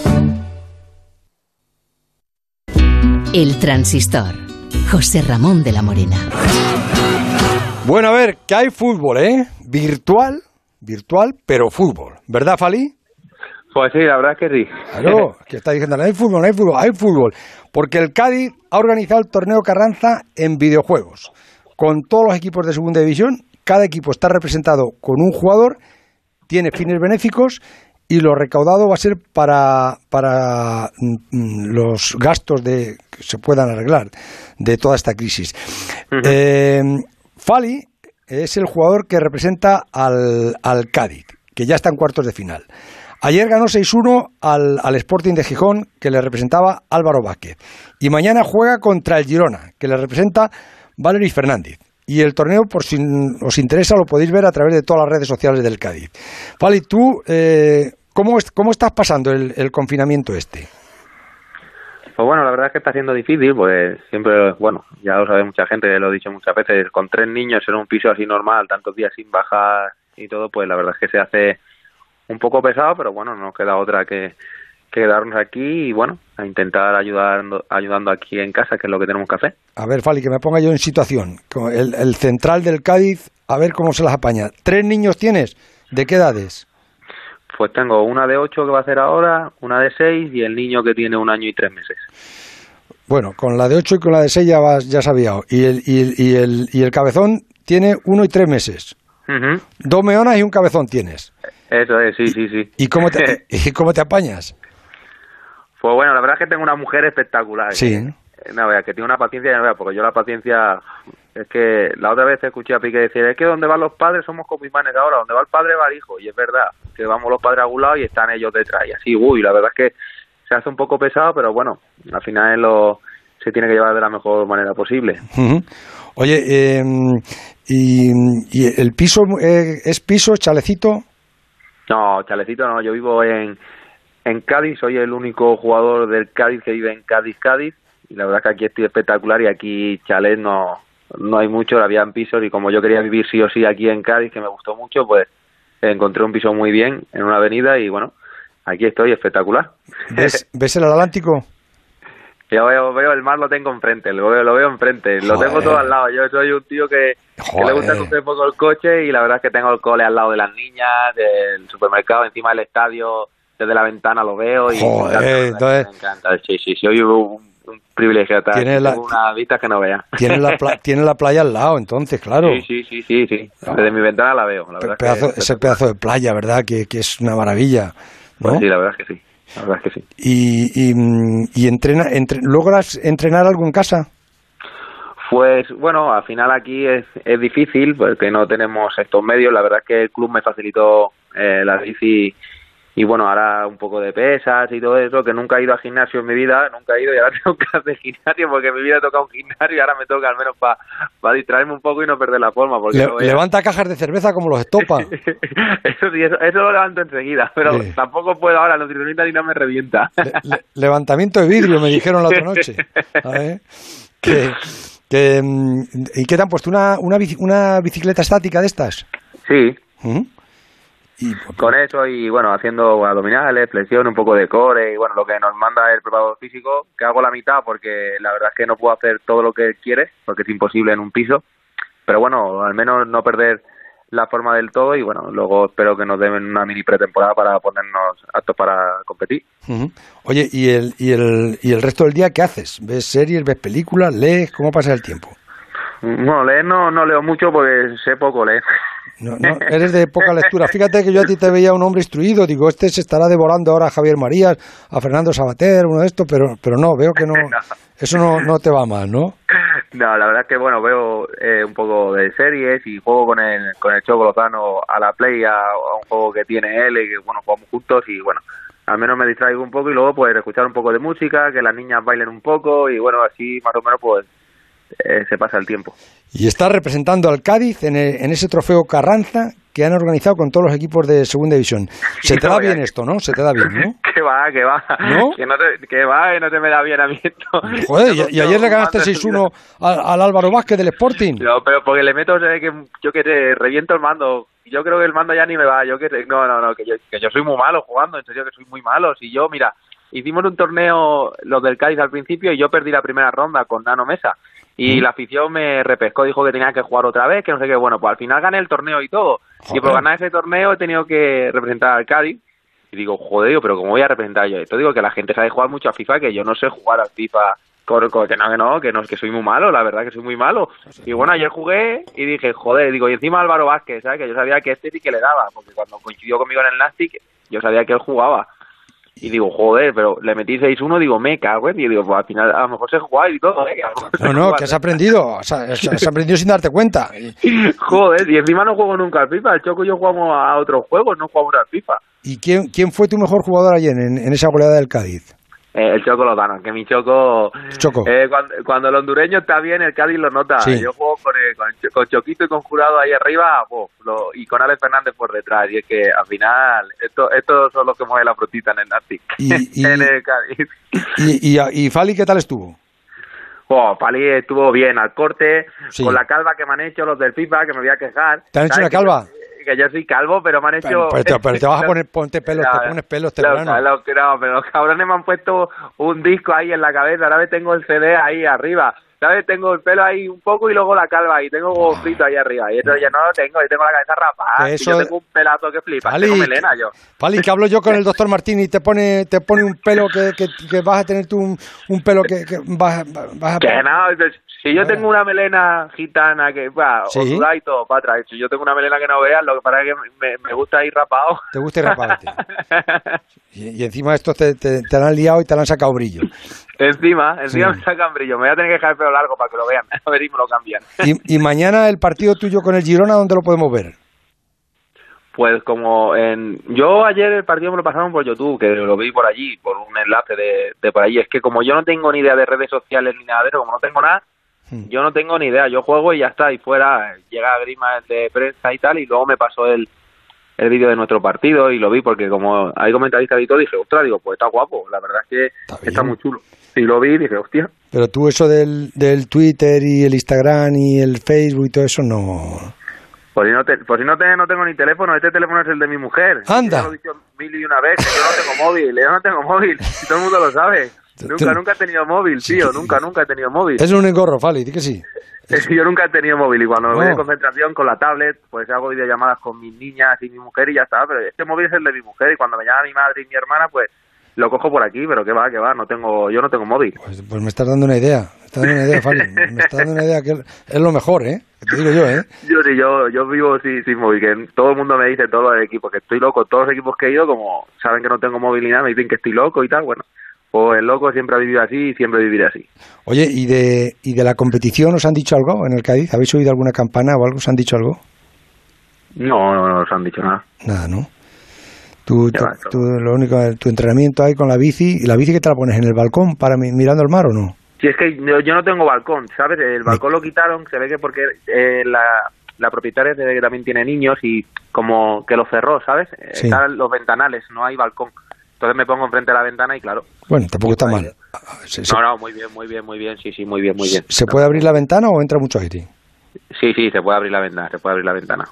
El Transistor. José Ramón de la Morena. Bueno, a ver, que hay fútbol, ¿eh? Virtual, virtual, pero fútbol. ¿Verdad, Fali? Pues sí, la verdad es que sí. Claro, que está diciendo, no hay fútbol, no hay fútbol, hay fútbol. Porque el Cádiz ha organizado el torneo Carranza en videojuegos. Con todos los equipos de segunda división, cada equipo está representado con un jugador, tiene fines benéficos y lo recaudado va a ser para, para mm, los gastos de que se puedan arreglar de toda esta crisis. Uh-huh. Eh, Fali es el jugador que representa al, al Cádiz, que ya está en cuartos de final. Ayer ganó seis uno al, al Sporting de Gijón, que le representaba Álvaro Vázquez. Y mañana juega contra el Girona, que le representa Valery Fernández. Y el torneo, por si os interesa, lo podéis ver a través de todas las redes sociales del Cádiz. Fali, tú, eh, ¿cómo, es, ¿cómo estás pasando el, el confinamiento este? Pues bueno, la verdad es que está siendo difícil, pues siempre, bueno, ya lo sabe mucha gente, lo he dicho muchas veces, con tres niños en un piso así normal, tantos días sin bajar y todo, pues la verdad es que se hace un poco pesado, pero bueno, no queda otra que, que quedarnos aquí y bueno, a intentar ayudando, ayudando aquí en casa, que es lo que tenemos que hacer. A ver, Fali, que me ponga yo en situación. El, el central del Cádiz, a ver cómo se las apaña. ¿Tres niños tienes? ¿De qué edades? Pues tengo una de ocho que va a hacer ahora, una de seis y el niño que tiene un año y tres meses. Bueno, con la de ocho y con la de seis ya, vas, ya sabía. Y el, y, el, y, el, y el cabezón tiene uno y tres meses. Uh-huh. Dos meonas y un cabezón tienes. Eso es, sí, sí, sí. ¿Y cómo te, ¿y cómo te apañas? Pues bueno, la verdad es que tengo una mujer espectacular. Sí. Eh, no veas, que tiene una paciencia, no veas, porque yo la paciencia, es que la otra vez escuché a Piqué decir, es que donde van los padres somos como imanes ahora, donde va el padre va el hijo, y es verdad, que vamos los padres a algún lado y están ellos detrás, y así, uy, la verdad es que se hace un poco pesado, pero bueno, al final es lo, se tiene que llevar de la mejor manera posible. Uh-huh. Oye, eh, y, ¿y el piso eh, es piso, chalecito? No, chalecito no, yo vivo en, en Cádiz, soy el único jugador del Cádiz que vive en Cádiz, Cádiz, y la verdad es que aquí estoy espectacular y aquí chalet no, no hay mucho, había en pisos y como yo quería vivir sí o sí aquí en Cádiz, que me gustó mucho, pues encontré un piso muy bien en una avenida y bueno, aquí estoy espectacular. ¿Ves, ¿ves el Atlántico? Yo veo, veo el mar, lo tengo enfrente, lo veo, lo veo enfrente, lo Joder. tengo todo al lado. Yo soy un tío que, que le gusta coger poco el coche y la verdad es que tengo el cole al lado de las niñas, del supermercado, encima del estadio, desde la ventana lo veo y Joder, me encanta, entonces... me encanta. Sí, sí, sí, soy un, un privilegio. Tiene la, tengo una vista que no vea. Tiene la, pla, tiene la playa al lado, entonces, claro. Sí, sí, sí, sí, sí. Desde mi ventana la veo. La verdad pedazo, es que ese pedazo de playa, ¿verdad? Que, que es una maravilla, ¿no? Pues sí, la verdad es que sí. La verdad es que sí. ¿Y, y, y entrena, entre, logras entrenar algo en casa? Pues bueno, al final aquí es, es difícil porque no tenemos estos medios. La verdad es que el club me facilitó eh, la bici y bueno, ahora un poco de pesas y todo eso, que nunca he ido a gimnasio en mi vida, nunca he ido y ahora tengo que hacer gimnasio porque en mi vida he tocado un gimnasio y ahora me toca al menos para pa distraerme un poco y no perder la forma. Porque Le, no levanta cajas de cerveza como los estopa. Eso sí, eso, eso lo levanto enseguida, pero sí. Tampoco puedo ahora, el nutricionista ni no me revienta. Le, le, levantamiento de vidrio, me dijeron la otra noche. A ver, que, que, ¿y qué te han puesto? ¿Una, una, bici, una bicicleta estática de estas? Sí. ¿Mm? Y, con eso y bueno, haciendo abdominales, flexión, un poco de core y bueno, lo que nos manda el preparador físico, que hago la mitad porque la verdad es que no puedo hacer todo lo que quiere, porque es imposible en un piso, pero bueno, al menos no perder la forma del todo y bueno, luego espero que nos den una mini pretemporada para ponernos aptos para competir. Uh-huh. Oye, ¿y el, y, el, ¿y el resto del día qué haces? ¿Ves series, ves películas, lees? ¿Cómo pasa el tiempo? Bueno, leer no, no leo mucho porque sé poco leer. No, no, eres de poca lectura. Fíjate que yo a ti te veía un hombre instruido. Digo, este se estará devorando ahora a Javier Marías, a Fernando Sabater, uno de estos, pero pero no, veo que no. no. Eso no, no te va mal, ¿no? No, la verdad es que, bueno, veo eh, un poco de series y juego con el con el Choco Lozano a la Play, a, a un juego que tiene él y que, bueno, jugamos juntos y, bueno, al menos me distraigo un poco y luego, pues, escuchar un poco de música, que las niñas bailen un poco y, bueno, así más o menos, pues, eh, se pasa el tiempo. Y estás representando al Cádiz en, el, en ese trofeo Carranza que han organizado con todos los equipos de Segunda División. Se te no, da bien ya. Esto, ¿no? Se te da bien, ¿no? Que va, que va. ¿No? Que, no te, que va, que no te me da bien a mí esto. Joder, y, y ayer le ganaste seis uno al, al Álvaro Vázquez del Sporting. No, pero porque le meto, que yo que te reviento el mando. Yo creo que el mando ya ni me va. Yo que no, no, no, que yo, que yo soy muy malo jugando, en serio que soy muy malo. Si yo, mira, hicimos un torneo, los del Cádiz al principio, y yo perdí la primera ronda con Nano Mesa. Y ¿Mm? La afición me repescó, dijo que tenía que jugar otra vez, que no sé qué. Bueno, pues al final gané el torneo y todo. Joder. Y por ganar ese torneo he tenido que representar al Cádiz. Y digo, joder, pero ¿cómo voy a representar yo esto? Digo que la gente sabe jugar mucho a FIFA, que yo no sé jugar a FIFA. Que no, que no, que no, que soy muy malo, la verdad que soy muy malo. Y bueno, ayer jugué y dije, joder, digo, y encima Álvaro Vázquez, ¿sabes? Que yo sabía que este sí que le daba, porque cuando coincidió conmigo en el Nastic, yo sabía que él jugaba. Y digo, joder, pero le metí seis uno, digo, me cago, ¿eh? Y digo, pues al final a lo mejor sé jugar y todo, ¿eh? No, no, que has aprendido, o sea, has aprendido sin darte cuenta. Joder, y encima no juego nunca al FIFA, el Choco y yo jugamos a otros juegos, no jugamos al FIFA. ¿Y quién quién fue tu mejor jugador ayer en, en esa goleada del Cádiz? Eh, el Choco Lozano, que mi Choco... Choco. Eh, cuando, cuando el hondureño está bien, el Cádiz lo nota. Sí. Yo juego con, el, con, con Choquito y con Jurado ahí arriba, oh, lo, y con Alex Fernández por detrás. Y es que al final, esto, estos son los que mueven la frutita en el Nastic. Y, y, en el Cádiz. Y, y, y Fali, ¿qué tal estuvo? Oh, Fali estuvo bien al corte, sí. Con la calva que me han hecho los del FIFA, que me voy a quejar. ¿Te han hecho una calva? Que, que yo soy calvo, pero me han hecho... Pero, pero, te, pero te vas a poner, ponte pelos, no, te pones pelos, te lo, lo, no, pero los cabrones me han puesto un disco ahí en la cabeza, ahora tengo el C D ahí arriba, ¿sabes? Tengo el pelo ahí un poco y luego la calva ahí, tengo un frito ahí arriba, y eso ya no lo tengo, y tengo la cabeza rapada, eso... y yo tengo un pelazo que flipa, Pali, tengo melena yo. Pali, que hablo yo con el doctor Martín y te pone te pone un pelo que, que, que vas a tener tú un, un pelo que, que vas, vas a... Que no, Si yo tengo una melena gitana que va, ¿Sí? oscura y todo para atrás, si yo tengo una melena que no veas, lo que pasa es que me, me gusta ir rapado. Te gusta ir rapado. y, y encima estos te, te, te la han liado y te la han sacado brillo. Encima, encima Sí. me sacan brillo. Me voy a tener que dejar el pelo largo para que lo vean. A ver, y me lo cambian. Y, y mañana el partido tuyo con el Girona, ¿dónde lo podemos ver? Pues como en... Yo ayer el partido me lo pasaron por YouTube, que lo vi por allí, por un enlace de, de por allí. Es que como yo no tengo ni idea de redes sociales ni nada de eso, como no tengo nada, yo no tengo ni idea. Yo juego y ya está. Y fuera llega Grima el de prensa y tal, y luego me pasó el, el vídeo de nuestro partido y lo vi porque como hay comentaristas y todo, dije, ostras, digo, pues está guapo. La verdad es que está, está muy chulo. Y lo vi y dije, hostia. Pero tú eso del, del Twitter y el Instagram y el Facebook y todo eso no... Por si no, te, por si no, te, no tengo ni teléfono, este teléfono es el de mi mujer. Anda. Yo lo he dicho mil y una vez, que yo no tengo móvil, yo no tengo móvil, y todo el mundo lo sabe. Nunca, nunca he tenido móvil, tío, nunca, nunca he tenido móvil. Es un engorro, Fali, di que sí. Es que yo nunca he tenido móvil y cuando me No. voy de concentración con la tablet, pues hago videollamadas con mis niñas y mi mujer y ya está, pero este móvil es el de mi mujer y cuando me llama mi madre y mi hermana, pues lo cojo por aquí, pero que va, que va, no tengo, yo no tengo móvil. Pues, pues me estás dando una idea, me estás dando una idea, Fali, me estás dando una idea que es lo mejor, ¿eh? Que te digo yo, ¿eh? Yo sí, yo, yo vivo sin, sin móvil, que todo el mundo me dice, todo el equipo, que estoy loco, todos los equipos que he ido, como saben que no tengo móvil ni nada, me dicen que estoy loco y tal, bueno, pues el loco siempre ha vivido así y siempre viviré así. Oye, ¿y de, ¿y de la competición os han dicho algo en el Cádiz? ¿Habéis oído alguna campana o algo? ¿Os han dicho algo? No, no, no nos han dicho nada. Nada, ¿no? Tú, tú, va, tú, lo único, tu entrenamiento hay con la bici, ¿y la bici que te la pones en el balcón para mi- mirando el mar o no? Si es que yo, yo no tengo balcón, ¿sabes? El balcón lo quitaron, se ve que porque eh, la, la propietaria se ve que también tiene niños y como que lo cerró, ¿sabes? Sí. Están los ventanales, no hay balcón. Entonces me pongo enfrente de la ventana y claro. Bueno, tampoco está mal. Se, se- No, no, muy bien, muy bien, muy bien, sí, sí, muy bien, muy bien. ¿se puede abrir la ventana o entra mucho aire? Sí, sí, se puede abrir la ventana, se puede abrir la ventana.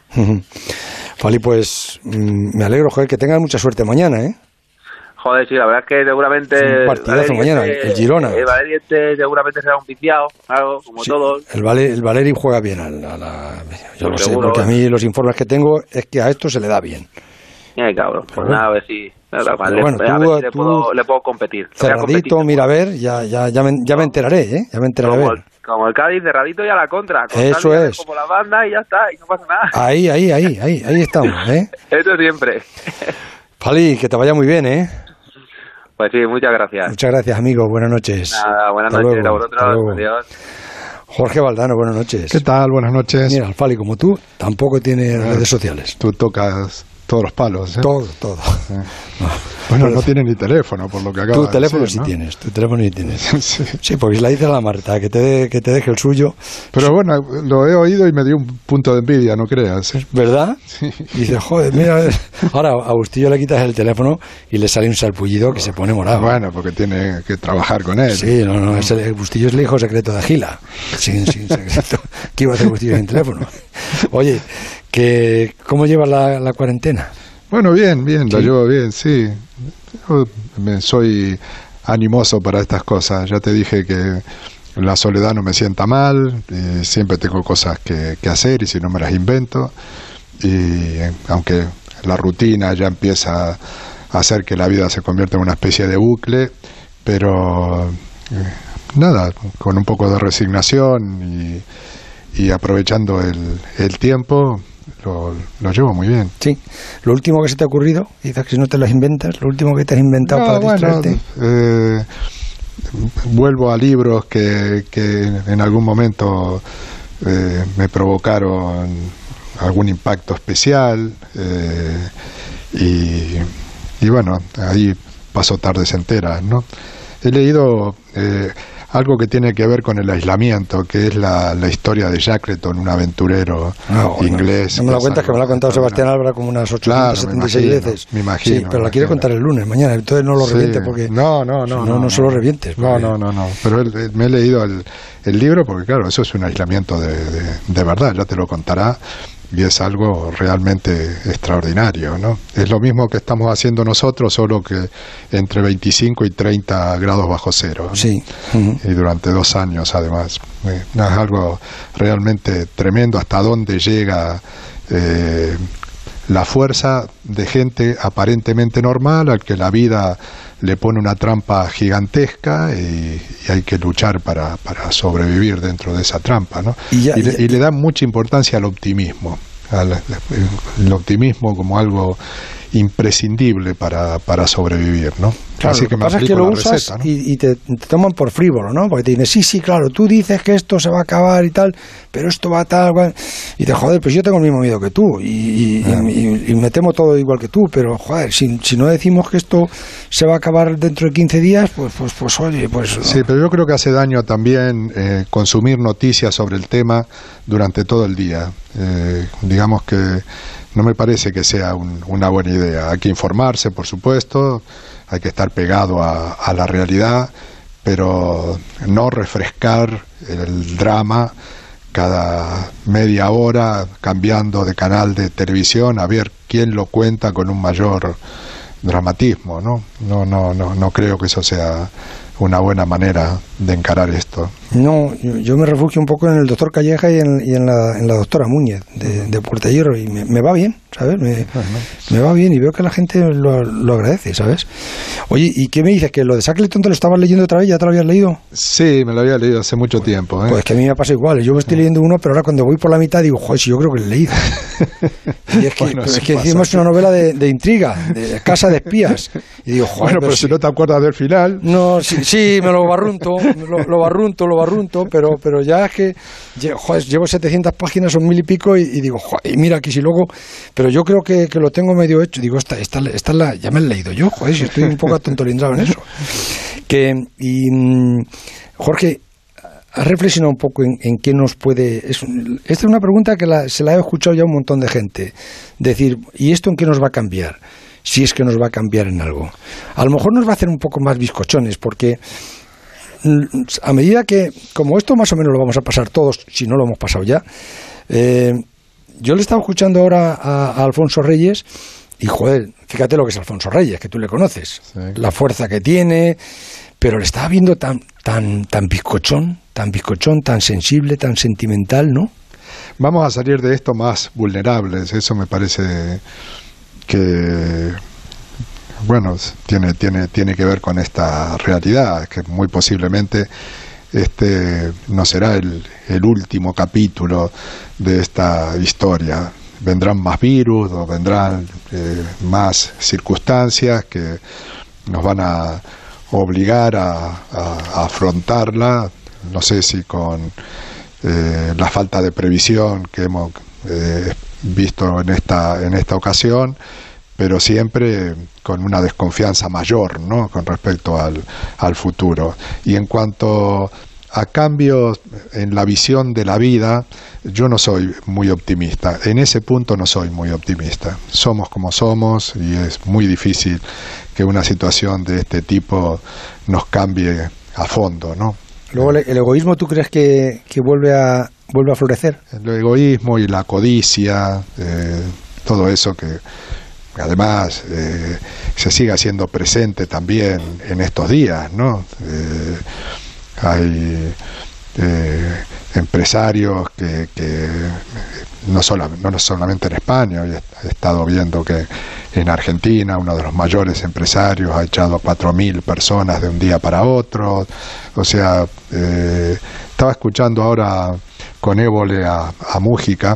Fali, pues mm, me alegro, joder, que tengas mucha suerte mañana, ¿eh? Joder, sí, la verdad es que seguramente... Es un partidazo Valeri mañana, este- el Girona. El Valeri este seguramente será un viciado, algo, como Sí, todos. El, Vale, el Valeri juega bien. A la, a la- yo Pues lo sé, seguro, porque a ¿eh? mí los informes que tengo es que a esto se le da bien. Eh, cabrón, pues Pero nada, a bueno. ver si... nada, Pero le- bueno, a tú- ver si le, tú- puedo, le puedo competir. Voy a competir. Cerradito, mira a ver, ya, ya, ya, me, ya me enteraré, ¿eh? Ya me enteraré a Como ver. el, como el Cádiz, cerradito y a la contra. Con Eso tal de es. Como la banda y ya está, y no pasa nada. Ahí, ahí, ahí, ahí, ahí estamos, ¿eh? Eso siempre. Fali, que te vaya muy bien, ¿eh? Pues sí, muchas gracias. Muchas gracias, amigo. Buenas noches. Nada, buenas Hasta noches luego, a vosotros. hasta luego. Adiós. Jorge Valdano, buenas noches. ¿Qué tal? Buenas noches. Mira, el Fali, como tú, tampoco tiene Ah, redes sociales. Tú tocas todos los palos, ¿eh? Todo, todo. Bueno, Pero- no tiene ni teléfono, por lo que acaba Tu de teléfono decir, sí ¿no? tienes, tu teléfono sí tienes. Sí. Sí, porque si la dice la Marta, que te, de- que te deje el suyo, Pero bueno, lo he oído y me dio un punto de envidia, no creas. ¿eh? ¿verdad? Sí. Y dices, joder, mira, ahora a Agustillo le quitas el teléfono y le sale un salpullido que se pone morado. Bueno, porque tiene que trabajar con él. Sí, no, no, es el, Agustillo es el hijo secreto de Gila. Sin, sin secreto. ¿Qué iba a hacer Agustillo sin teléfono? Oye, que, ¿cómo llevas la, la cuarentena? Bueno, bien, bien, la ¿Sí? llevo bien, sí. Yo me, soy animoso para estas cosas. Ya te dije que la soledad no me sienta mal, y siempre tengo cosas que, que hacer y si no me las invento. Y eh, aunque la rutina ya empieza a hacer que la vida se convierta en una especie de bucle, pero eh, nada, con un poco de resignación y, y aprovechando el, el tiempo, lo, lo llevo muy bien. Sí, lo último que se te ha ocurrido, quizás que si no te las inventas, lo último que te has inventado No, para bueno, distraerte. eh, vuelvo a libros que, que en algún momento eh, me provocaron algún impacto especial eh, y, y bueno, ahí paso tardes enteras, ¿no? He leído eh, algo que tiene que ver con el aislamiento, que es la, la historia de Shackleton, un aventurero No, no, inglés. No me lo es cuentas, que me lo ha algo contado Sebastián extraordinario. Álvara como unas Claro, ochocientas me setenta y seis imagino, veces. me imagino, Sí, pero me la quiere imagino. contar el lunes, mañana, entonces no lo Sí. revientes porque... No, no, no. No, no, se lo revientes. No, porque- no, no, no. Pero él- él- me he leído el, el libro porque, claro, eso es un aislamiento de, de, de verdad, ya te lo contará, y es algo realmente extraordinario, ¿no? Es lo mismo que estamos haciendo nosotros, solo que entre veinticinco y treinta grados bajo cero, ¿no? Sí. Ujú. Y durante dos años, además. Eh, es algo realmente tremendo hasta dónde llega eh, la fuerza de gente aparentemente normal al que la vida le pone una trampa gigantesca y, y hay que luchar para, para sobrevivir dentro de esa trampa, ¿no? Y, ya, y, le, ya, y le dan mucha importancia al optimismo, al, el optimismo como algo imprescindible para, para sobrevivir, ¿no? Claro, así que lo que pasa es que lo usas receta, ¿no? y, y te, te toman por frívolo, ¿no? Porque te dicen, sí, sí, claro, tú dices que esto se va a acabar y tal, pero esto va tal, cual. Y te joder, pues yo tengo el mismo miedo que tú y, y, ah. y, y, y me temo todo igual que tú, pero joder, si, si no decimos que esto se va a acabar dentro de quince días, pues, pues, pues oye, pues... Sí, pero yo creo que hace daño también eh, consumir noticias sobre el tema durante todo el día. Eh, digamos que no me parece que sea un, una buena idea. Hay que informarse, por supuesto, hay que estar pegado a, a la realidad, pero no refrescar el drama cada media hora cambiando de canal de televisión a ver quién lo cuenta con un mayor dramatismo, ¿no? No, no, no, no creo que eso sea una buena manera de encarar esto. No, yo, yo me refugio un poco en el doctor Calleja y en, y en, la, en la doctora Múñez de, de Puerta Hierro y me, me va bien, ¿sabes? Me, me va bien y veo que la gente lo, lo agradece, ¿sabes? Oye, ¿y qué me dices? ¿Que lo de Shackleton te lo estabas leyendo otra vez? ¿Ya te lo habías leído? Sí, me lo había leído hace mucho tiempo, ¿eh? Pues que a mí me pasa igual, yo me estoy leyendo uno, pero ahora cuando voy por la mitad digo, joder, si yo creo que lo he leído. Y es que, bueno, es que hicimos una novela de, de intriga, de casa de espías. Y digo, joder, bueno, pero, pero si, si no te acuerdas del final... No, sí, sí me lo barrunto, lo, lo barrunto, lo barrunto, pero, pero ya es que, joder, llevo setecientas páginas, son mil y pico, y, y digo, joder, y mira aquí si luego... Pero yo creo que, que lo tengo medio hecho, digo, esta, esta, esta la, ya me he leído yo, joder, si estoy un poco atontolindrado en eso. Que, y, Jorge... ¿Has reflexionado un poco en, en qué nos puede...? Es, esta es una pregunta que la, se la he escuchado ya un montón de gente. Decir, ¿y esto en qué nos va a cambiar? Si es que nos va a cambiar en algo. A lo mejor nos va a hacer un poco más bizcochones, porque a medida que... Como esto más o menos lo vamos a pasar todos, si no lo hemos pasado ya, eh, yo le estaba escuchando ahora a, a Alfonso Reyes y, joder, fíjate lo que es Alfonso Reyes, que tú le conoces. Sí. La fuerza que tiene... Pero le estaba viendo tan tan tan bizcochón, tan bizcochón, tan sensible, tan sentimental, ¿no? Vamos a salir de esto más vulnerables, eso me parece que bueno, tiene tiene tiene que ver con esta realidad, que muy posiblemente este no será el, el último capítulo de esta historia. Vendrán más virus o vendrán eh, más circunstancias que nos van a obligar a, a, a afrontarla, no sé si con eh, la falta de previsión que hemos eh, visto en esta en esta ocasión, pero siempre con una desconfianza mayor, ¿no?, con respecto al, al futuro. Y en cuanto a cambios en la visión de la vida, yo no soy muy optimista. En ese punto no soy muy optimista. Somos como somos y es muy difícil que una situación de este tipo nos cambie a fondo, ¿no? Luego, ¿el egoísmo tú crees que, que vuelve a vuelve a florecer? El egoísmo y la codicia, eh, todo eso que además eh, se sigue haciendo presente también en estos días, ¿no? Eh, hay eh, empresarios que, que no, sola, no solamente en España, he estado viendo que en Argentina uno de los mayores empresarios ha echado a cuatro mil personas de un día para otro. O sea, eh, estaba escuchando ahora con Évole a, a Mújica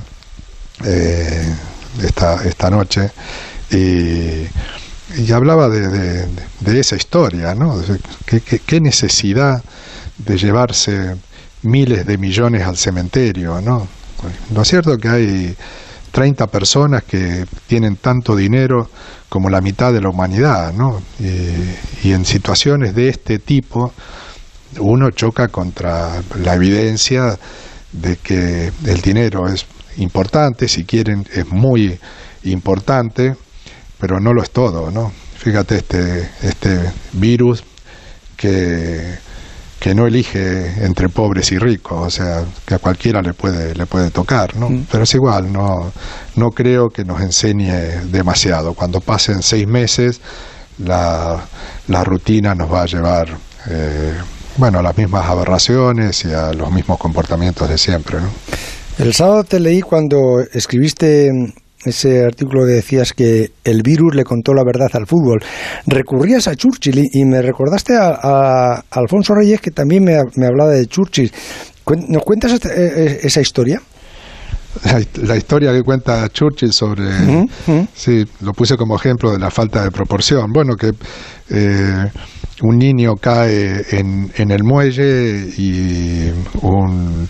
eh, esta, esta noche y, y hablaba de, de, de esa historia, ¿no? ¿Qué, qué, qué necesidad de llevarse miles de millones al cementerio, ¿no? Lo cierto es que hay treinta personas que tienen tanto dinero como la mitad de la humanidad, ¿no? Y, y en situaciones de este tipo uno choca contra la evidencia de que el dinero es importante, si quieren es muy importante, pero no lo es todo, ¿no? Fíjate este este virus que que no elige entre pobres y ricos, o sea, que a cualquiera le puede le puede tocar, ¿no? Mm. Pero es igual, no no creo que nos enseñe demasiado. Cuando pasen seis meses, la, la rutina nos va a llevar, eh, bueno, a las mismas aberraciones y a los mismos comportamientos de siempre, ¿no? El sábado te leí cuando escribiste ese artículo que decías que el virus le contó la verdad al fútbol. Recurrías a Churchill y, y me recordaste a, a, a Alfonso Reyes, que también me, me hablaba de Churchill. ¿Nos cuentas esta, esa historia? La, la historia que cuenta Churchill sobre, uh-huh, uh-huh. sí, lo puse como ejemplo de la falta de proporción. Bueno, que eh, un niño cae en, en el muelle y un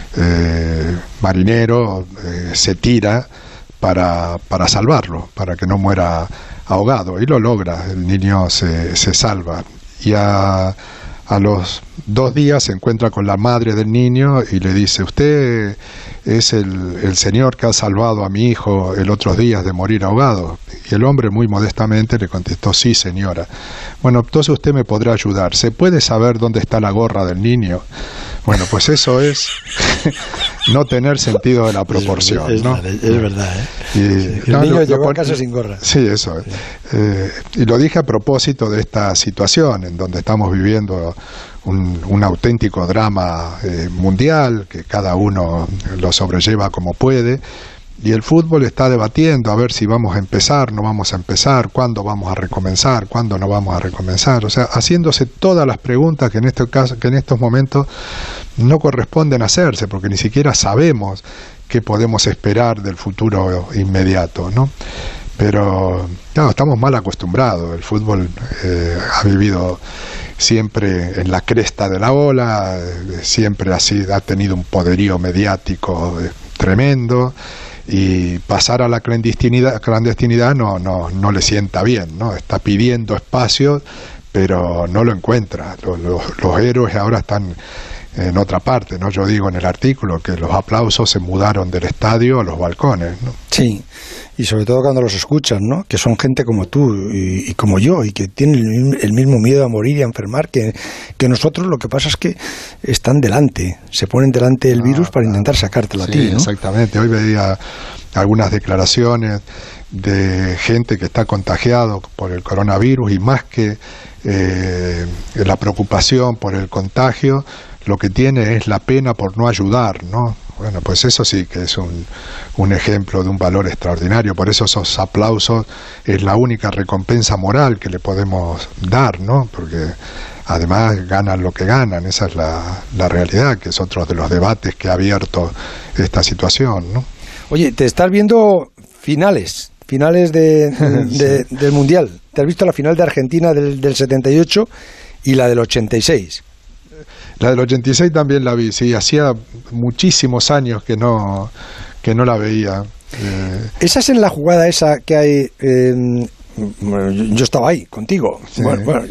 eh, marinero eh, se tira para, para salvarlo, para que no muera ahogado, y lo logra. El niño se, se salva y a A los dos días se encuentra con la madre del niño y le dice: usted es el, el señor que ha salvado a mi hijo el otro día de morir ahogado. Y el hombre muy modestamente le contestó: sí, señora. Bueno, entonces usted me podrá ayudar. ¿Se puede saber dónde está la gorra del niño? Bueno, pues eso es no tener sentido de la proporción, es, ¿no? Es, es verdad, ¿eh? Y, el no, niño lo, llegó lo, a casa sin gorra. Sí, eso. Sí. Eh, y lo dije a propósito de esta situación en donde estamos viviendo un, un auténtico drama eh, mundial, que cada uno lo sobrelleva como puede. Y el fútbol está debatiendo a ver si vamos a empezar, no vamos a empezar, cuándo vamos a recomenzar, cuándo no vamos a recomenzar. O sea, haciéndose todas las preguntas que en este caso, que en estos momentos no corresponden hacerse, porque ni siquiera sabemos qué podemos esperar del futuro inmediato, ¿no? Pero, claro, estamos mal acostumbrados. El fútbol eh, ha vivido siempre en la cresta de la ola, eh, siempre así, ha tenido un poderío mediático eh, tremendo. Y pasar a la clandestinidad, clandestinidad no, no, no le sienta bien, ¿no? Está pidiendo espacio, pero no lo encuentra. Los, los, los héroes ahora están en otra parte, ¿no? Yo digo en el artículo que los aplausos se mudaron del estadio a los balcones, ¿no? Sí, y sobre todo cuando los escuchas, ¿no? Que son gente como tú y, y como yo, y que tienen el mismo miedo a morir y a enfermar que, que nosotros. Lo que pasa es que están delante, se ponen delante del virus para intentar sacártelo sí, a ti, ¿no? Exactamente. Hoy veía algunas declaraciones de gente que está contagiado por el coronavirus, y más que eh, la preocupación por el contagio, lo que tiene es la pena por no ayudar, ¿no? Bueno, pues eso sí que es un, un ejemplo de un valor extraordinario. Por eso esos aplausos es la única recompensa moral que le podemos dar, ¿no? Porque además ganan lo que ganan, esa es la, la realidad, que es otro de los debates que ha abierto esta situación, ¿no? Oye, te estás viendo finales, finales de, de, sí. del Mundial. ¿Te has visto la final de Argentina del, del setenta y ocho y la del ochenta y seis? La del ochenta y seis también la vi, sí, hacía muchísimos años que no que no la veía. Eh... Esa es en la jugada esa que hay, eh, bueno, yo estaba ahí contigo, sí. bueno, bueno,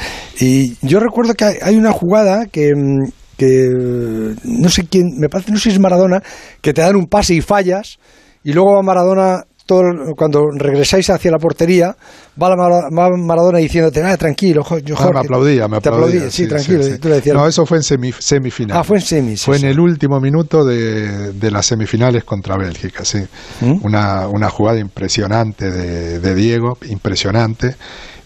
y yo recuerdo que hay, hay una jugada que, que no sé quién, me parece, no sé si es Maradona, que te dan un pase y fallas, y luego va Maradona. Todo, cuando regresáis hacia la portería, va, la Mar, va Maradona diciéndote: ah, tranquilo, yo, Jorge, ah, me apludía, me te aplaudía, aplaudía, sí, sí, tranquilo. Sí, sí. Tú le decías, no, eso fue en semif semifinal. Ah, fue en semis. Fue eso. en el último minuto de, de las semifinales contra Bélgica, sí. ¿Mm? Una, una jugada impresionante de, de Diego, impresionante,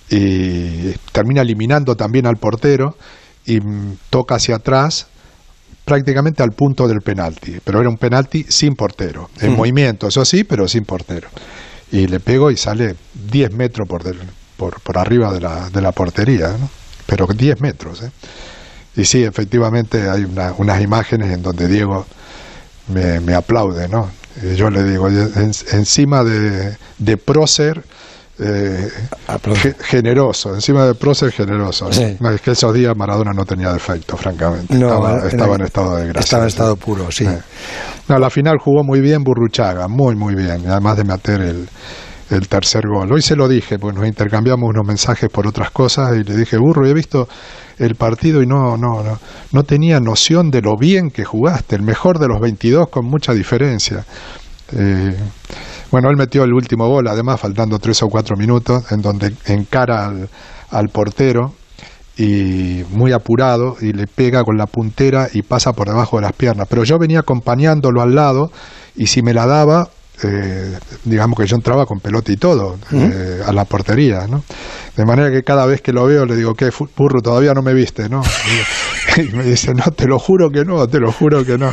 y termina eliminando también al portero y toca hacia atrás, prácticamente al punto del penalti, pero era un penalti sin portero, en mm. movimiento, eso sí, pero sin portero. Y le pego y sale diez metros por, del, por, por arriba de la, de la portería, ¿no? Pero diez metros, ¿eh? Y sí, efectivamente hay una, unas imágenes en donde Diego me, me aplaude, ¿no? Y yo le digo, en, encima de, de prócer, Eh, ge generoso, encima de prócer generoso. Sí. No, es que esos días Maradona no tenía defecto, francamente. No, estaba, estaba en estado de gracia. Estaba en estado puro, sí. Eh. No, la final jugó muy bien Burruchaga, muy, muy bien. Además de meter el, el tercer gol. Hoy se lo dije, porque nos intercambiamos unos mensajes por otras cosas y le dije: Burro, he visto el partido y no, no, no, no tenía noción de lo bien que jugaste. El mejor de los veintidós con mucha diferencia. Eh, Bueno, él metió el último gol, además, faltando tres o cuatro minutos, en donde encara al, al portero y muy apurado, y le pega con la puntera y pasa por debajo de las piernas. Pero yo venía acompañándolo al lado, y si me la daba, eh, digamos que yo entraba con pelota y todo, ¿Mm? eh, a la portería, ¿no? De manera que cada vez que lo veo le digo: ¿qué, Burro, todavía no me viste, no? Y me dice: no, te lo juro que no, te lo juro que no.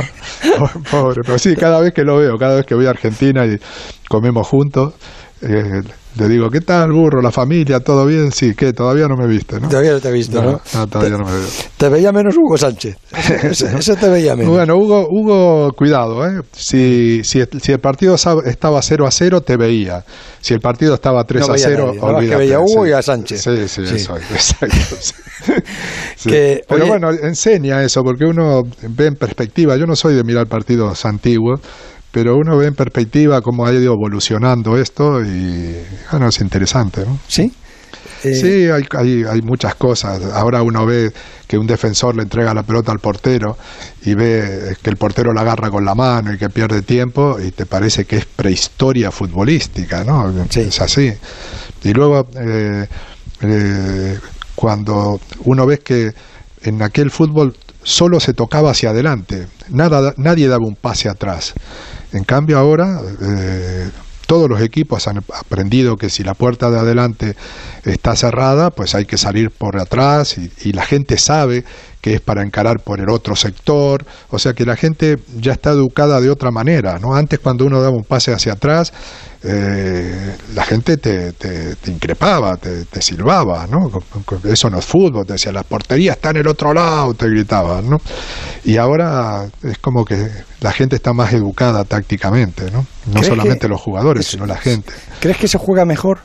Pobre, pero sí, cada vez que lo veo, cada vez que voy a Argentina y comemos juntos, eh, le digo, ¿qué tal, burro? ¿La familia? ¿Todo bien? Sí, ¿qué? Todavía no me viste, ¿no? Todavía no te he visto, ¿no? No, no todavía te, no me veo. Te veía menos Hugo Sánchez. Ese, ese te veía menos. Bueno, Hugo, Hugo cuidado, ¿eh? Si, si, si el partido estaba cero a cero, te veía. Si el partido estaba tres a cero, nadie, olvídate. Que veía a Hugo sí. y a Sánchez. Sí, sí, sí. Eso, exacto. Sí. Sí. Que, Pero oye, bueno, enseña eso, porque uno ve en perspectiva. Yo no soy de mirar partidos antiguos, pero uno ve en perspectiva cómo ha ido evolucionando esto y bueno, es interesante, ¿no? Sí. Eh... Sí, hay, hay, hay muchas cosas. Ahora uno ve que un defensor le entrega la pelota al portero y ve que el portero la agarra con la mano y que pierde tiempo y te parece que es prehistoria futbolística, ¿no? Sí. Es así. Y luego, eh, eh, cuando uno ve que en aquel fútbol solo se tocaba hacia adelante, nada, nadie daba un pase atrás. En cambio ahora eh, todos los equipos han aprendido que si la puerta de adelante está cerrada, pues hay que salir por atrás y, y la gente sabe que es para encarar por el otro sector, o sea que la gente ya está educada de otra manera, ¿no? Antes cuando uno daba un pase hacia atrás, eh, la gente te, te, te increpaba, te, te silbaba, ¿no? Eso no es fútbol, te decía, la portería está en el otro lado, te gritaban, ¿no? Y ahora es como que la gente está más educada tácticamente, ¿no? No solamente los jugadores, sino la gente. ¿Crees que se juega mejor?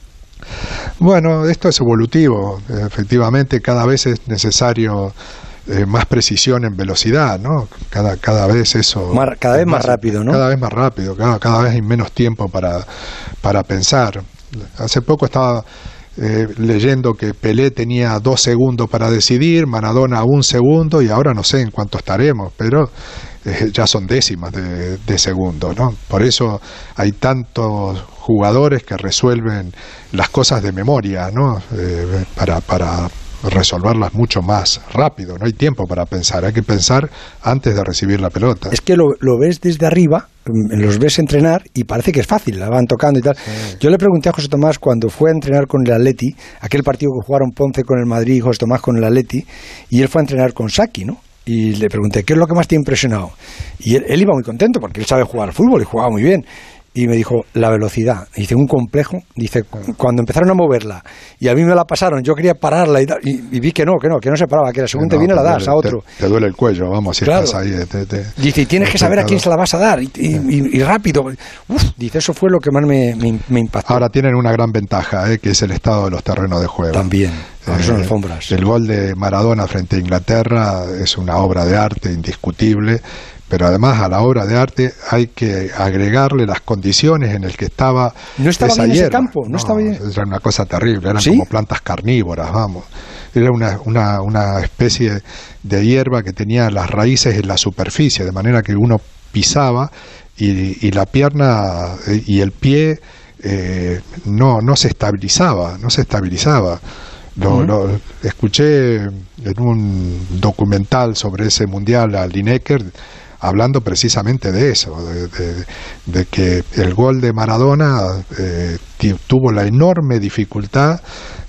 Bueno, esto es evolutivo. Efectivamente, cada vez es necesario eh, más precisión en velocidad, ¿no? Cada, cada vez eso... Mar, cada vez más, más rápido, ¿no? Cada vez más rápido, cada, cada vez hay menos tiempo para, para pensar. Hace poco estaba eh, leyendo que Pelé tenía dos segundos para decidir, Maradona un segundo, y ahora no sé en cuánto estaremos, pero... Eh, ya son décimas de, de segundo, ¿no? Por eso hay tantos jugadores que resuelven las cosas de memoria, ¿no? Eh, para, para resolverlas mucho más rápido, no hay tiempo para pensar, hay que pensar antes de recibir la pelota. Es que lo, lo ves desde arriba, los ves entrenar y parece que es fácil, la van tocando y tal. Sí. Yo le pregunté a José Tomás cuando fue a entrenar con el Atleti, aquel partido que jugaron Ponce con el Madrid y José Tomás con el Atleti, y él fue a entrenar con Saki, ¿no? Y le pregunté, ¿qué es lo que más te ha impresionado? Y él, él iba muy contento porque él sabe jugar al fútbol y jugaba muy bien. Y me dijo, la velocidad. Dice, un complejo. Dice, cuando empezaron a moverla y a mí me la pasaron, yo quería pararla y, y, y vi que no, que no, que no se paraba, que la segunda no, te viene la das duele, a otro. Te, te duele el cuello, vamos, si claro. Estás ahí. Te, te, dice, y tienes que saber a quién se la vas a dar y, y, y, y rápido. Uf, dice, eso fue lo que más me, me, me impactó. Ahora tienen una gran ventaja, eh, que es el estado de los terrenos de juego. También. Eh, son alfombras. El gol de Maradona frente a Inglaterra es una obra de arte indiscutible. Pero además a la obra de arte hay que agregarle las condiciones en las que estaba no estaba esa bien hierba. Ese campo, no, no estaba bien. Era una cosa terrible, eran ¿Sí? como plantas carnívoras, vamos. Era una, una, una especie de hierba que tenía las raíces en la superficie, de manera que uno pisaba y, y la pierna y el pie eh, no, no se estabilizaba, no se estabilizaba. Lo, uh-huh. lo escuché en un documental sobre ese mundial a Lineker hablando precisamente de eso, de, de, de que el gol de Maradona eh, t- tuvo la enorme dificultad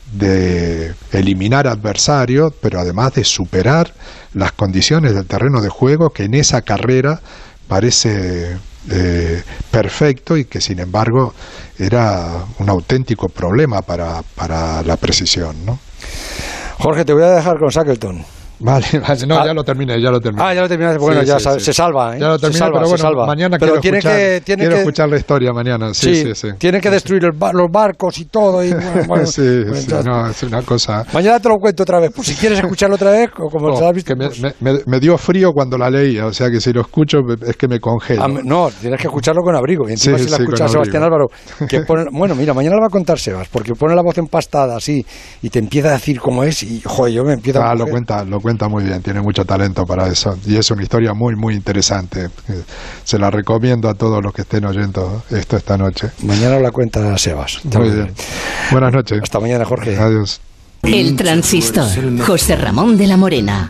de eliminar adversarios, pero además de superar las condiciones del terreno de juego que en esa carrera parece eh, perfecto y que sin embargo era un auténtico problema para, para la precisión, ¿no? Jorge, te voy a dejar con Shackleton. Vale, vale, no, ah, ya lo terminé, ya lo terminé. Ah, ya lo terminaste, bueno, sí, ya sí, sal, sí. se salva, ¿eh? Ya lo terminé, salva, pero bueno, salva. mañana pero quiero, tiene escuchar, que, tiene quiero que... escuchar la historia mañana, sí, sí, sí. sí. Tiene que destruir el bar, los barcos y todo. Y, bueno, bueno, sí, pues, sí, no, es una cosa... Mañana te lo cuento otra vez, pues si quieres escucharlo otra vez, como no, lo has visto... Que me, pues... me, me dio frío cuando la leía, o sea que si lo escucho es que me congelo. Ah, no, tienes que escucharlo con abrigo, y encima sí, si la sí, escucha a Sebastián Álvaro, que pone, bueno, mira, mañana lo va a contar Sebas, porque pone la voz empastada así, y te empieza a decir cómo es, y joder, yo me empiezo ah, a... lo cuenta, lo cuenta muy bien, tiene mucho talento para eso, y es una historia muy muy interesante. Se la recomiendo a todos los que estén oyendo esto esta noche. Mañana la cuenta Sebas. Muy bien. Buenas noches. Hasta mañana, Jorge. Adiós. El Transistor. José Ramón de la Morena.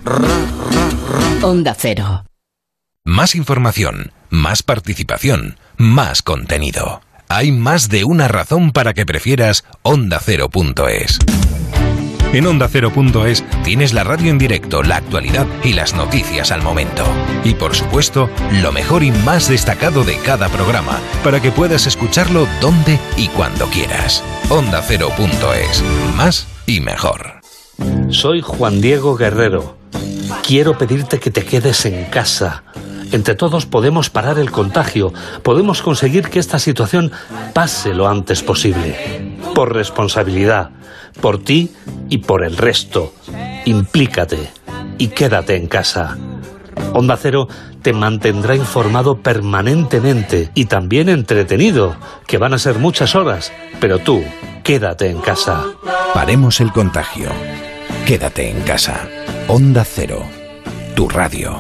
Onda Cero. Más información, más participación, más contenido. Hay más de una razón para que prefieras onda cero punto es. En onda cero punto es tienes la radio en directo, la actualidad y las noticias al momento. Y por supuesto, lo mejor y más destacado de cada programa, para que puedas escucharlo donde y cuando quieras. onda cero punto es. Más y mejor. Soy Juan Diego Guerrero. Quiero pedirte que te quedes en casa. Entre todos podemos parar el contagio, podemos conseguir que esta situación pase lo antes posible. Por responsabilidad, por ti y por el resto. Implícate y quédate en casa. Onda Cero te mantendrá informado permanentemente y también entretenido, que van a ser muchas horas, pero tú, quédate en casa. Paremos el contagio. Quédate en casa. Onda Cero, tu radio.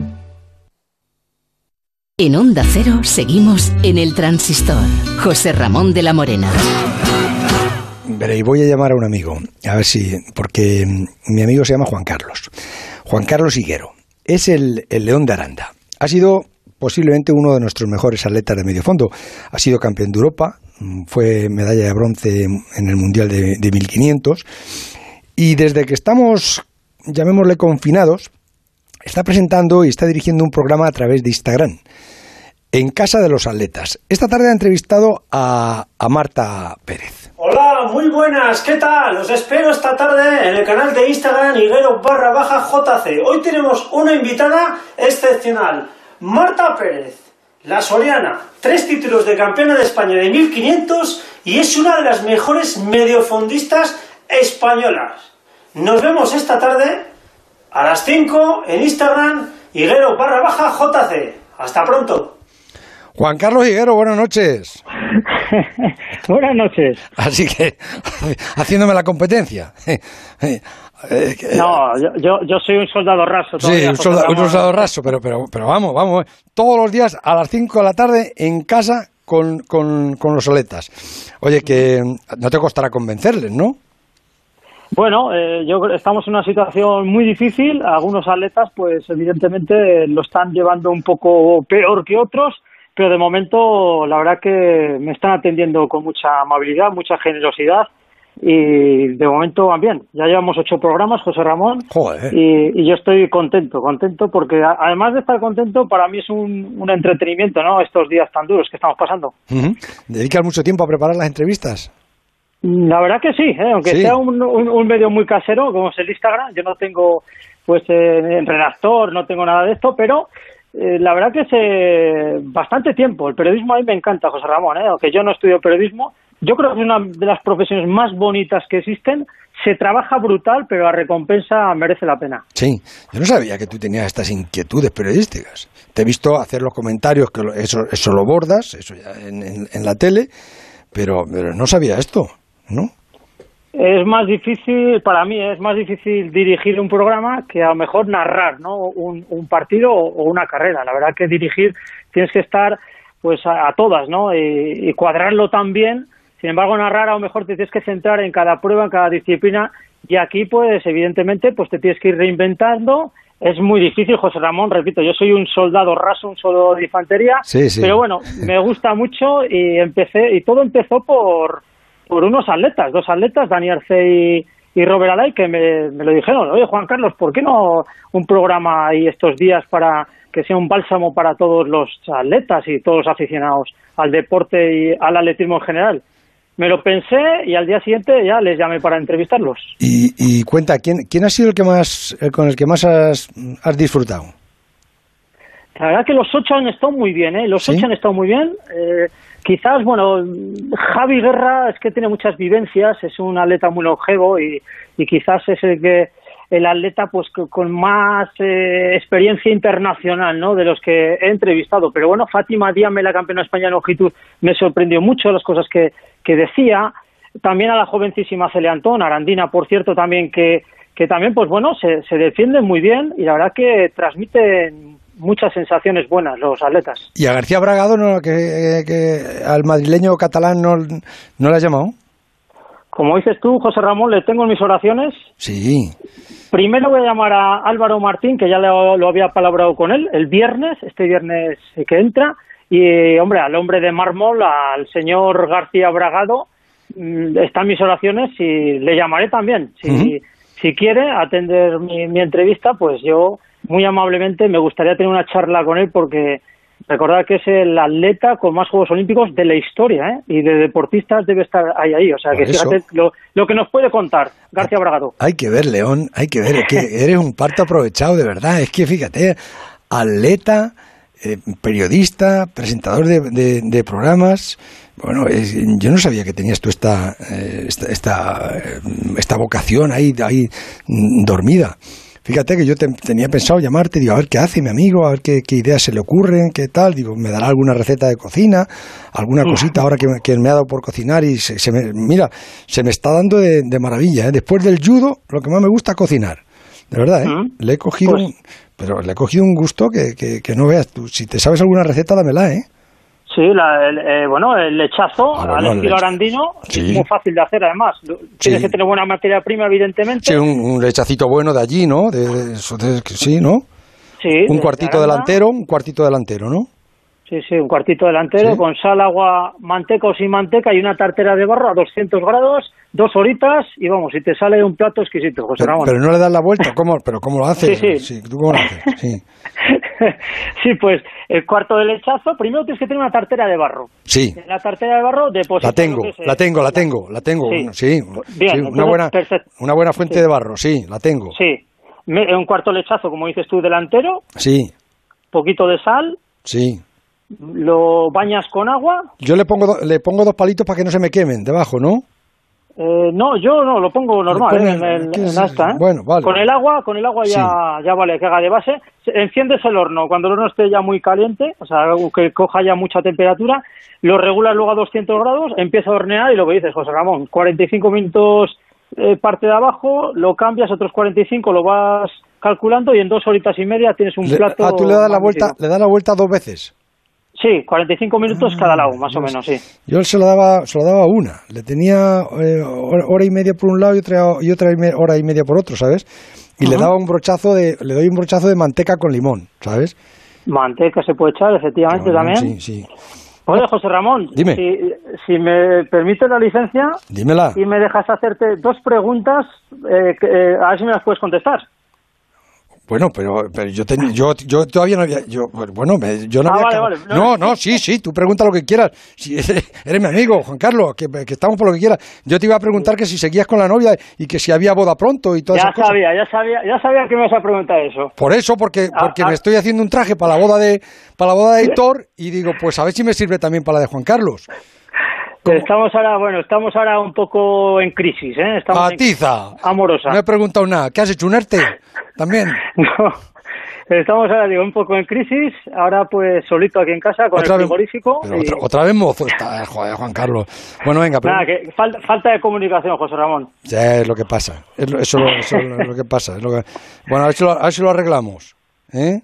En Onda Cero seguimos en el Transistor. José Ramón de la Morena. Veréis, voy a llamar a un amigo, a ver si, porque mi amigo se llama Juan Carlos. Juan Carlos Higuero. Es el, el León de Aranda. Ha sido posiblemente uno de nuestros mejores atletas de medio fondo. Ha sido campeón de Europa, fue medalla de bronce en el Mundial de, de mil quinientos. Y desde que estamos, llamémosle confinados, está presentando y está dirigiendo un programa a través de Instagram, En Casa de los Atletas. Esta tarde ha entrevistado a, a Marta Pérez. Hola, muy buenas, ¿qué tal? Os espero esta tarde en el canal de Instagram Higuero barra baja J C. Hoy tenemos una invitada excepcional, Marta Pérez, la soriana, tres títulos de campeona de España de mil quinientos y es una de las mejores mediofondistas españolas. Nos vemos esta tarde a las cinco en Instagram Higuero barra baja J C. Hasta pronto. Juan Carlos Higuero, buenas noches. Buenas noches. Así que, haciéndome la competencia. No, yo, yo, yo soy un soldado raso. Sí, un soldado, un soldado raso, pero, pero, pero vamos, vamos. Todos los días a las cinco de la tarde en casa con, con, con los atletas. Oye, que no te costará convencerles, ¿no? Bueno, eh, yo estamos en una situación muy difícil. Algunos atletas, pues evidentemente lo están llevando un poco peor que otros, pero de momento la verdad que me están atendiendo con mucha amabilidad, mucha generosidad y de momento van bien. Ya llevamos ocho programas, José Ramón, y, y yo estoy contento, contento porque a, además de estar contento, para mí es un, un entretenimiento, ¿no? Estos días tan duros que estamos pasando. Uh-huh. ¿Dedicas mucho tiempo a preparar las entrevistas? La verdad que sí, ¿eh? Aunque sí. sea un, un, un medio muy casero, como es el Instagram, yo no tengo pues eh, redactor, no tengo nada de esto, pero eh, la verdad que es eh, bastante tiempo. El periodismo a mí me encanta, José Ramón, ¿eh? Aunque yo no estudio periodismo, yo creo que es una de las profesiones más bonitas que existen. Se trabaja brutal, pero la recompensa merece la pena. Sí, yo no sabía que tú tenías estas inquietudes periodísticas. Te he visto hacer los comentarios, que eso, eso lo bordas, eso ya en, en, en la tele, pero, pero no sabía esto, ¿no? Es más difícil, para mí es más difícil dirigir un programa que a lo mejor narrar, ¿no? Un, un partido o una carrera. La verdad que dirigir tienes que estar pues a, a todas, ¿no? Y, y cuadrarlo tan bien. Sin embargo, narrar a lo mejor te tienes que centrar en cada prueba, en cada disciplina, y aquí pues evidentemente pues te tienes que ir reinventando. Es muy difícil, José Ramón, repito, yo soy un soldado raso, un soldado de infantería, sí, sí. Pero bueno, me gusta mucho y empecé, y todo empezó por, por unos atletas, dos atletas, Dani Arce y, y Robert Alay, que me, me lo dijeron. Oye, Juan Carlos, ¿por qué no un programa ahí estos días para que sea un bálsamo para todos los atletas y todos los aficionados al deporte y al atletismo en general? Me lo pensé y al día siguiente ya les llamé para entrevistarlos. Y, y cuenta, ¿quién, quién ha sido el que más, el con el que más has, has disfrutado? La verdad que los ocho han estado muy bien, ¿eh? Los ¿Sí? ocho han estado muy bien. Eh, quizás, bueno, Javi Guerra es que tiene muchas vivencias, es un atleta muy longevo y, y quizás es el que el atleta pues con más eh, experiencia internacional, ¿no? De los que he entrevistado. Pero bueno, Fátima Diame, la campeona de España en longitud, me sorprendió mucho las cosas que, que decía. También a la jovencísima Celia Antón, Arandina, por cierto, también que, que también, pues bueno, se, se defienden muy bien y la verdad que transmiten muchas sensaciones buenas los atletas. ¿Y a García Bragado, no, que, que al madrileño catalán no, no le has llamado? Como dices tú, José Ramón, le tengo en mis oraciones. Sí. Primero voy a llamar a Álvaro Martín, que ya lo, lo había palabrado con él, el viernes, este viernes que entra, y, hombre, al hombre de mármol, al señor García Bragado, mm, están mis oraciones y le llamaré también. Si, uh-huh. si quiere atender mi, mi entrevista, pues yo muy amablemente me gustaría tener una charla con él, porque recordad que es el atleta con más Juegos Olímpicos de la historia, ¿eh? Y de deportistas debe estar ahí, ahí. O sea, Por que eso. fíjate lo, lo que nos puede contar García Bragado. Hay que ver, León, hay que ver. Es que eres un parto aprovechado, de verdad. Es que fíjate, atleta, eh, periodista, presentador de, de, de programas. Bueno, es, yo no sabía que tenías tú esta, eh, esta, esta, esta vocación ahí, ahí dormida. Fíjate que yo te, tenía pensado llamarte, digo, a ver qué hace mi amigo, a ver qué, qué ideas se le ocurren, qué tal, digo, me dará alguna receta de cocina, alguna cosita ahora que, que me ha dado por cocinar y se, se me, mira, se me está dando de, de maravilla, ¿eh? Después del judo, lo que más me gusta es cocinar, de verdad, ¿eh? Uh-huh. Le he cogido, pues, un, pero le he cogido un gusto que, que, que no veas tú. Si te sabes alguna receta, dámela, ¿eh? Sí, la, el, eh, bueno, el lechazo ah, bueno, al estilo arandino sí. es muy fácil de hacer, además. Tienes sí. que tener buena materia prima, evidentemente. Sí, un, un lechacito bueno de allí, ¿no? De, de, de, sí, ¿no? Sí. Un cuartito de delantero, un cuartito delantero, ¿no? Sí, sí, un cuartito delantero ¿Sí? con sal, agua, manteca o sin manteca y una tartera de barro a doscientos grados, dos horitas y vamos, y te sale un plato exquisito, José pero, Ramón. Pero no le das la vuelta, ¿cómo? ¿Pero cómo lo haces? Sí, sí. sí ¿Tú cómo lo haces? Sí. Sí, pues el cuarto de lechazo, primero tienes que tener una tartera de barro. Sí. En la tartera de barro depositas. La tengo, lo que es, la tengo, la tengo, la tengo. Sí, sí, Bien, sí entonces, una buena, perfecto. una buena fuente sí. de barro, sí, la tengo. Sí. Un cuarto de lechazo, como dices tú, delantero. Sí. Poquito de sal. Sí. Lo bañas con agua. Yo le pongo do, le pongo dos palitos para que no se me quemen debajo, ¿no? Eh, no, yo no, lo pongo normal, pone, ¿eh? en, el, en la esta, ¿eh? Bueno, vale. Con el agua, con el agua ya, sí. ya vale, que haga de base. Enciendes el horno, cuando el horno esté ya muy caliente, o sea, que coja ya mucha temperatura, lo regulas luego a doscientos grados, empieza a hornear y lo que dices, José Ramón, cuarenta y cinco minutos eh, parte de abajo, lo cambias, otros cuarenta y cinco lo vas calculando y en dos horitas y media tienes un le, plato... Ah, tú le das la vuelta, le das la vuelta dos veces. Sí, cuarenta y cinco minutos ah, cada lado, más Dios. o menos, sí. Yo se lo daba, se lo daba una. Le tenía eh, hora y media por un lado y otra, y otra hora y media por otro, ¿sabes? Y uh-huh. le daba un brochazo de, le doy un brochazo de manteca con limón, ¿sabes? Manteca se puede echar, efectivamente, bueno, también. Sí, sí. Oye, José Ramón, Dime. Si, si me permite la licencia... Dímela. Y me dejas hacerte dos preguntas, eh, que, eh, a ver si me las puedes contestar. Bueno, pero, pero yo, ten, yo yo todavía no había... Yo, bueno, yo no ah, había... Vale, vale. No, no, sí, sí, tú pregunta lo que quieras. Si eres, eres mi amigo, Juan Carlos, que, que estamos por lo que quieras. Yo te iba a preguntar que si seguías con la novia y que si había boda pronto y todas ya esas sabía, cosas. Ya sabía, ya sabía que me ibas a preguntar eso. Por eso, porque, porque ah, me ah. estoy haciendo un traje para la boda de para la boda de Héctor y digo, pues a ver si me sirve también para la de Juan Carlos. ¿Cómo? Estamos ahora, bueno, estamos ahora un poco en crisis, ¿eh? Estamos Atiza. En... Amorosa. No he preguntado nada. ¿Qué has hecho, un ERTE? También. No. Estamos ahora, digo, un poco en crisis, ahora pues solito aquí en casa con ¿Otra el vez, frigorífico. Pero y... otra, otra vez mozo está, joder, Juan Carlos. Bueno, venga. Pero... Nada, que falta, falta de comunicación, José Ramón. Ya es lo que pasa, es lo, eso, eso es lo que pasa. Es lo que... Bueno, a ver si lo, a ver si lo arreglamos, ¿eh?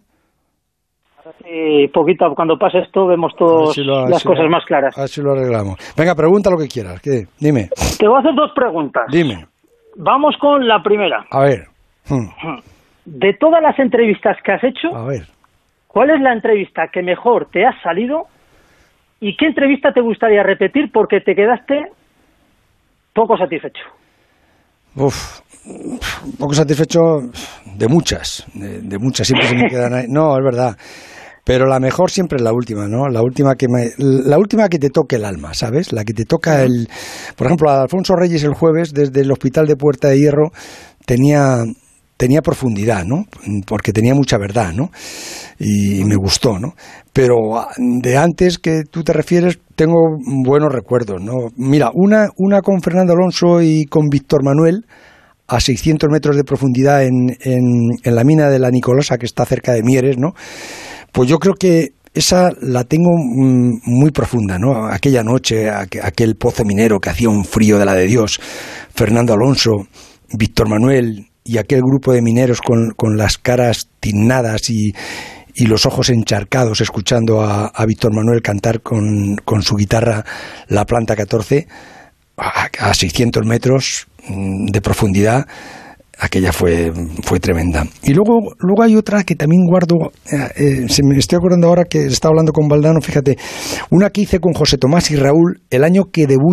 Y poquito, cuando pase esto, vemos todas si las si cosas lo, más claras. A ver si lo arreglamos. Venga, pregunta lo que quieras, ¿qué? Dime. Te voy a hacer dos preguntas. Dime. Vamos con la primera. A ver. Hmm. De todas las entrevistas que has hecho, a ver. ¿cuál es la entrevista que mejor te ha salido y qué entrevista te gustaría repetir porque te quedaste poco satisfecho? Uf, poco satisfecho de muchas, de, de muchas, siempre se me quedan ahí. No, es verdad. Pero la mejor siempre es la última, ¿no? La última que me, la última que te toque el alma, ¿sabes? La que te toca el... Por ejemplo, a Alfonso Reyes el jueves, desde el Hospital de Puerta de Hierro, tenía... tenía profundidad, ¿no? Porque tenía mucha verdad, ¿no? Y me gustó, ¿no? Pero de antes que tú te refieres, tengo buenos recuerdos, ¿no? Mira, una, una con Fernando Alonso y con Víctor Manuel, a seiscientos metros de profundidad en, en, en la mina de la Nicolosa, que está cerca de Mieres, ¿no? Pues yo creo que esa la tengo muy profunda, ¿no? Aquella noche, aquel pozo minero que hacía un frío de la de Dios, Fernando Alonso, Víctor Manuel... y aquel grupo de mineros con, con las caras tiznadas y, y los ojos encharcados escuchando a, a Víctor Manuel cantar con, con su guitarra La Planta catorce a, a seiscientos metros de profundidad, aquella fue, fue tremenda. Y luego, luego hay otra que también guardo, eh, se me estoy acordando ahora que estaba hablando con Valdano, fíjate, una que hice con José Tomás y Raúl el año que debuta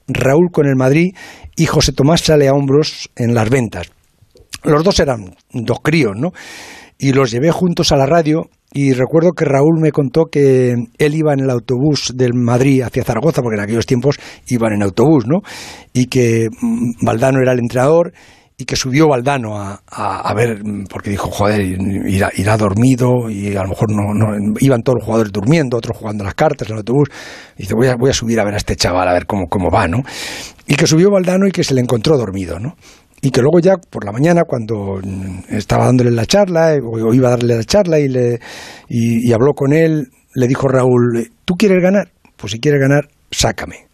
Raúl con el Madrid y José Tomás sale a hombros en las ventas. Los dos eran dos críos, ¿no? Y los llevé juntos a la radio y recuerdo que Raúl me contó que él iba en el autobús del Madrid hacia Zaragoza, porque en aquellos tiempos iban en autobús, ¿no? Y que Valdano era el entrenador y que subió Valdano a, a, a ver, porque dijo, joder, irá, irá dormido y a lo mejor no, no iban todos los jugadores durmiendo, otros jugando las cartas en el autobús. Y dice, voy a, voy a subir a ver a este chaval, a ver cómo, cómo va, ¿no? Y que subió Valdano y que se le encontró dormido, ¿no? Y que luego ya por la mañana, cuando estaba dándole la charla, o iba a darle la charla y, le, y, y habló con él, le dijo Raúl, ¿tú quieres ganar? Pues si quieres ganar, sácame.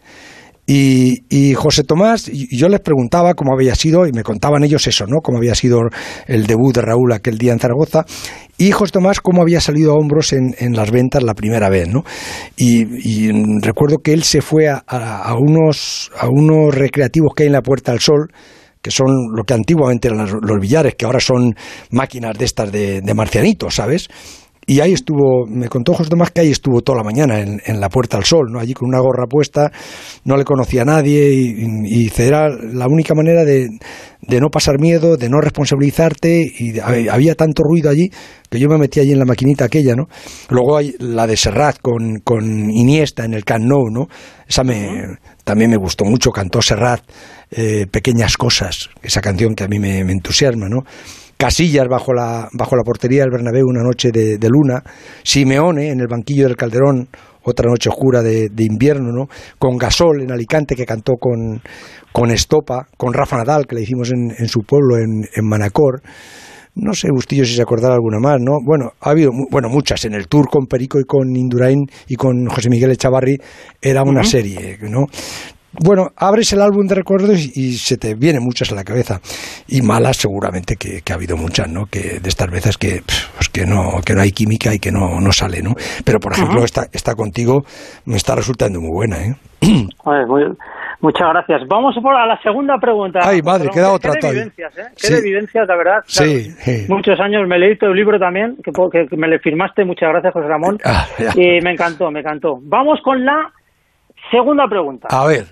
Y, y José Tomás, y yo les preguntaba cómo había sido, y me contaban ellos eso, ¿no? Cómo había sido el debut de Raúl aquel día en Zaragoza, y José Tomás cómo había salido a hombros en, en las ventas la primera vez, ¿no? Y, y recuerdo que él se fue a, a, a, unos, a unos recreativos que hay en la Puerta del Sol, que son lo que antiguamente eran los, los billares, que ahora son máquinas de estas de, de marcianitos, ¿sabes? Y ahí estuvo, me contó José Tomás que ahí estuvo toda la mañana en, en la Puerta del Sol, ¿no? Allí con una gorra puesta, no le conocía a nadie y, y era la única manera de, de no pasar miedo, de no responsabilizarte, y había tanto ruido allí que yo me metí allí en la maquinita aquella, ¿no? Luego hay la de Serrat con, con Iniesta en el Camp Nou, ¿no? Esa me, también me gustó mucho, cantó Serrat, eh, Pequeñas Cosas, esa canción que a mí me, me entusiasma, ¿no? Casillas bajo la, bajo la portería del Bernabéu, una noche de, de luna. Simeone en el banquillo del Calderón, otra noche oscura de, de invierno, ¿no? Con Gasol en Alicante, que cantó con, con Estopa, con Rafa Nadal, que le hicimos en, en su pueblo, en, en Manacor. No sé, Bustillo, si se acordará alguna más, ¿no? Bueno, ha habido bueno muchas. En el Tour con Perico y con Indurain y con José Miguel Echavarri era una uh-huh. serie, ¿no? Bueno, abres el álbum de recuerdos y, y se te vienen muchas a la cabeza, y malas seguramente que, que ha habido muchas, ¿no? Que de estas veces que pues que no que no hay química y que no, no sale, ¿no? Pero por ejemplo uh-huh. esta esta contigo me está resultando muy buena, ¿eh? Joder, muy, muchas gracias. Vamos a la segunda pregunta. Ay, madre, Pero, queda qué, otra qué todavía. Evidencias, ¿eh? Qué sí. evidencias, la verdad. Claro, sí, sí. Muchos años me leí tu libro también, que, que me le firmaste. Muchas gracias, José Ramón. Ah, y me encantó, me encantó. Vamos con la segunda pregunta. A ver.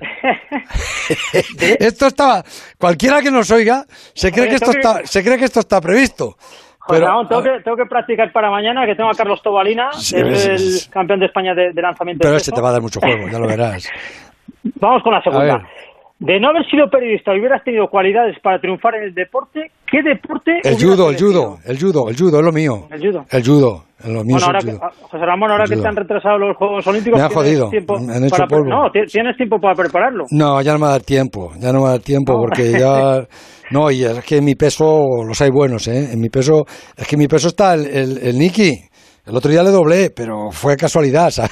Esto estaba, cualquiera que nos oiga se cree Oye, que esto que... está, se cree que esto está previsto. Joder, pero, no, tengo, que, tengo que practicar para mañana, que tengo a Carlos Tobalina, sí, que es, es el campeón de España de, de lanzamiento. Pero de ese te va a dar mucho juego, ya lo verás. Vamos con la segunda. De no haber sido periodista y hubieras tenido cualidades para triunfar en el deporte, ¿qué deporte? El judo, el judo, el judo, el judo, es lo mío. El judo. El judo, es lo mío. Bueno, ahora es el judo. Que, José Ramón, ahora el que judo. Te han retrasado los Juegos Olímpicos, me han jodido, tiempo me han hecho para, polvo. No, tienes tiempo para prepararlo. No, ya no me va a dar tiempo, ya no me va a dar tiempo no. porque ya... No, y es que en mi peso los hay buenos, ¿eh? En mi peso, es que en mi peso está el, el, el Nicky. El otro día le doblé, pero fue casualidad, ¿sabes?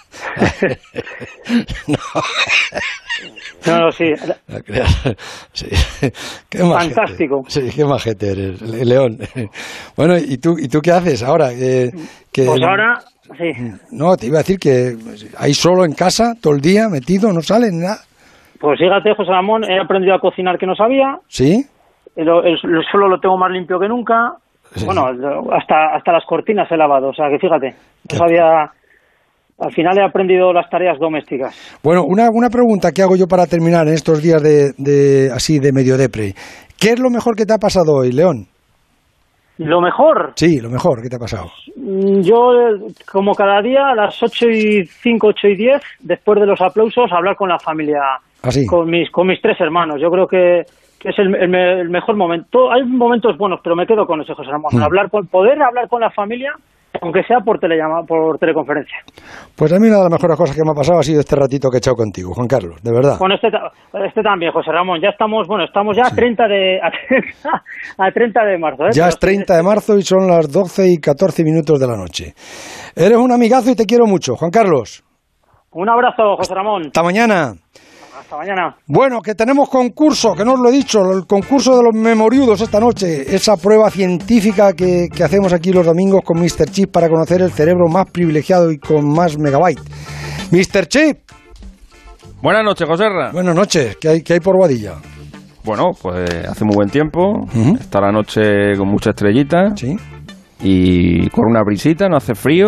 no. No, no, sí. sí. Qué majete. Fantástico. Sí, qué majete eres, León. Bueno, ¿y tú, y tú qué haces ahora? Eh, que, pues ahora, sí. No, te iba a decir que ahí solo en casa, todo el día, metido, no sales ni nada. Pues fíjate, José Ramón, he aprendido a cocinar que no sabía. ¿Sí? El, el, el suelo lo tengo más limpio que nunca. Sí. Bueno, hasta, hasta las cortinas he lavado, o sea que fíjate, no sabía... Al final he aprendido las tareas domésticas. Bueno, una, una pregunta que hago yo para terminar en estos días de, de así de medio depre. ¿Qué es lo mejor que te ha pasado hoy, León? ¿Lo mejor? Sí, lo mejor que te ha pasado. Yo, como cada día, a las ocho y cinco, ocho y diez, después de los aplausos, hablar con la familia, ¿Ah, sí? con mis con mis tres hermanos. Yo creo que, que es el, el, el mejor momento. Hay momentos buenos, pero me quedo con ese, José Ramón. Mm. Hablar con, poder hablar con la familia, aunque sea por telellama, por teleconferencia. Pues a mí una de las mejores cosas que me ha pasado ha sido este ratito que he echado contigo, Juan Carlos, de verdad. Bueno, este, este también, José Ramón. Ya estamos, bueno, estamos ya sí. a treinta de a treinta de marzo. ¿eh? Ya es treinta de marzo y son las doce y catorce minutos de la noche. Eres un amigazo y te quiero mucho, Juan Carlos. Un abrazo, José Ramón. Hasta mañana. Hasta mañana. Bueno, que tenemos concurso, que no os lo he dicho, el concurso de los memoriudos esta noche, esa prueba científica que, que hacemos aquí los domingos con míster Chip para conocer el cerebro más privilegiado y con más megabytes. míster Chip. Buenas noches, Joserra. Buenas noches, ¿qué hay, qué hay por Boadilla? Bueno, pues hace muy buen tiempo, uh-huh. está la noche con muchas estrellitas. Sí. Y con una brisita, no hace frío.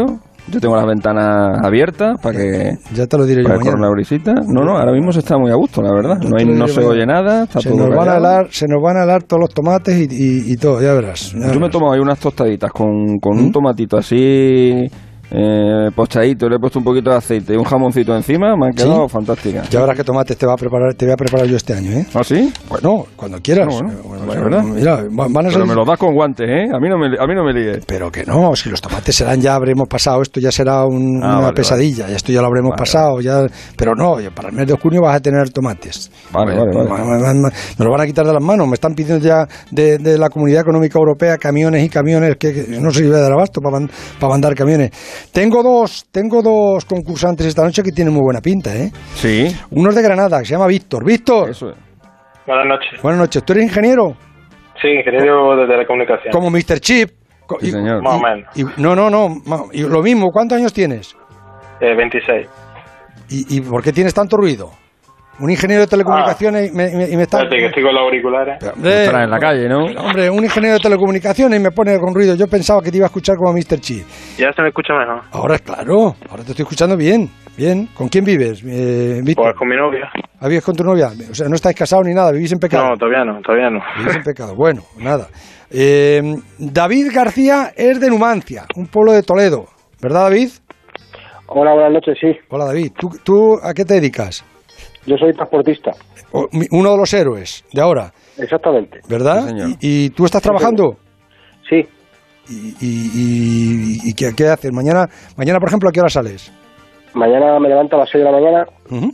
Yo tengo las ventanas abiertas para que... Ya te lo diré yo para mañana. Una brisita. No, no, ahora mismo se está muy a gusto, la verdad. No, hay, no se oye nada, está se todo nos van a callado. helar, Se nos van a helar todos los tomates y, y, y todo, ya verás. Ya Yo me he verás. tomado ahí unas tostaditas con, con un tomatito así... Eh, pochadito, le he puesto un poquito de aceite y un jamoncito encima, me han quedado ¿Sí? fantásticas. Ya verás qué tomates te va a preparar, te voy a preparar yo este año, ¿eh? ¿Ah, sí? Bueno, cuando quieras. No, bueno, Bueno, vale, ¿verdad? Mira, van a Pero salir... me los das con guantes, ¿eh? A mí no me, a mí no me líes. Pero que no, si los tomates serán, ya habremos pasado, esto ya será un- Ah, una vale, pesadilla, vale. ya esto ya lo habremos Vale, pasado, ya, pero no, ya para el mes de junio vas a tener tomates. Vale, vale, vale. Me, me- me- me lo van a quitar de las manos, me están pidiendo ya de, de la Comunidad Económica Europea camiones y camiones, que, que no se iba a dar abasto para, man- para mandar camiones. Tengo dos, tengo dos concursantes esta noche que tienen muy buena pinta, ¿eh? Sí. Uno es de Granada, que se llama Víctor. Víctor, Eso es. Buenas noches. buenas noches, ¿tú eres ingeniero? Sí, ingeniero de telecomunicaciones. Como mister Chip. Co- Sí, y- señor. Más o menos. y- no, no, no, ma- y lo mismo, ¿cuántos años tienes? Eh, veintiséis. ¿Y, ¿Y por qué tienes tanto ruido? Un ingeniero de telecomunicaciones y me, y me- y me está... Espérate, que estoy con los auriculares. Pero, hombre, Estarás en la calle, ¿no? hombre, un ingeniero de telecomunicaciones y me pone con ruido. Yo pensaba que te iba a escuchar como mister Chi. Ya se me escucha mejor. Ahora, claro, ahora te estoy escuchando bien, bien. ¿Con quién vives, eh, Víctor? Pues con mi novia. ¿Ah, vives con tu novia? O sea, no estáis casados ni nada, vivís en pecado. No, todavía no, todavía no. Vivís en pecado, bueno, nada. Eh, David García es de Numancia, un pueblo de Toledo. ¿Verdad, David? Hola, buenas noches, sí. Hola, David. ¿Tú, tú a qué te dedicas? Yo soy transportista. O- mi- Uno de los héroes de ahora, Exactamente. ¿verdad? Sí, señor. ¿Y, y tú estás trabajando? Sí. ¿Y, y, y- y qué, qué haces? Mañana, mañana, por ejemplo, ¿a qué hora sales? Mañana me levanto a las seis de la mañana Ujú.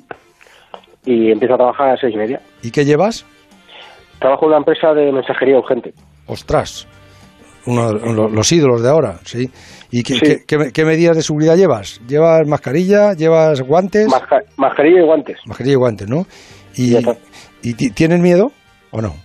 y empiezo a trabajar a las seis y media. ¿Y qué llevas? Trabajo en una empresa de mensajería urgente. Ostras, uno de lo- los ídolos de ahora, sí. ¿Y qué, Sí. qué- qué- qué medidas de seguridad llevas? ¿Llevas mascarilla? ¿Llevas guantes? Masca- mascarilla y guantes. Mascarilla y guantes, ¿no? ¿Y, Ya está. y ti- tienes miedo o no?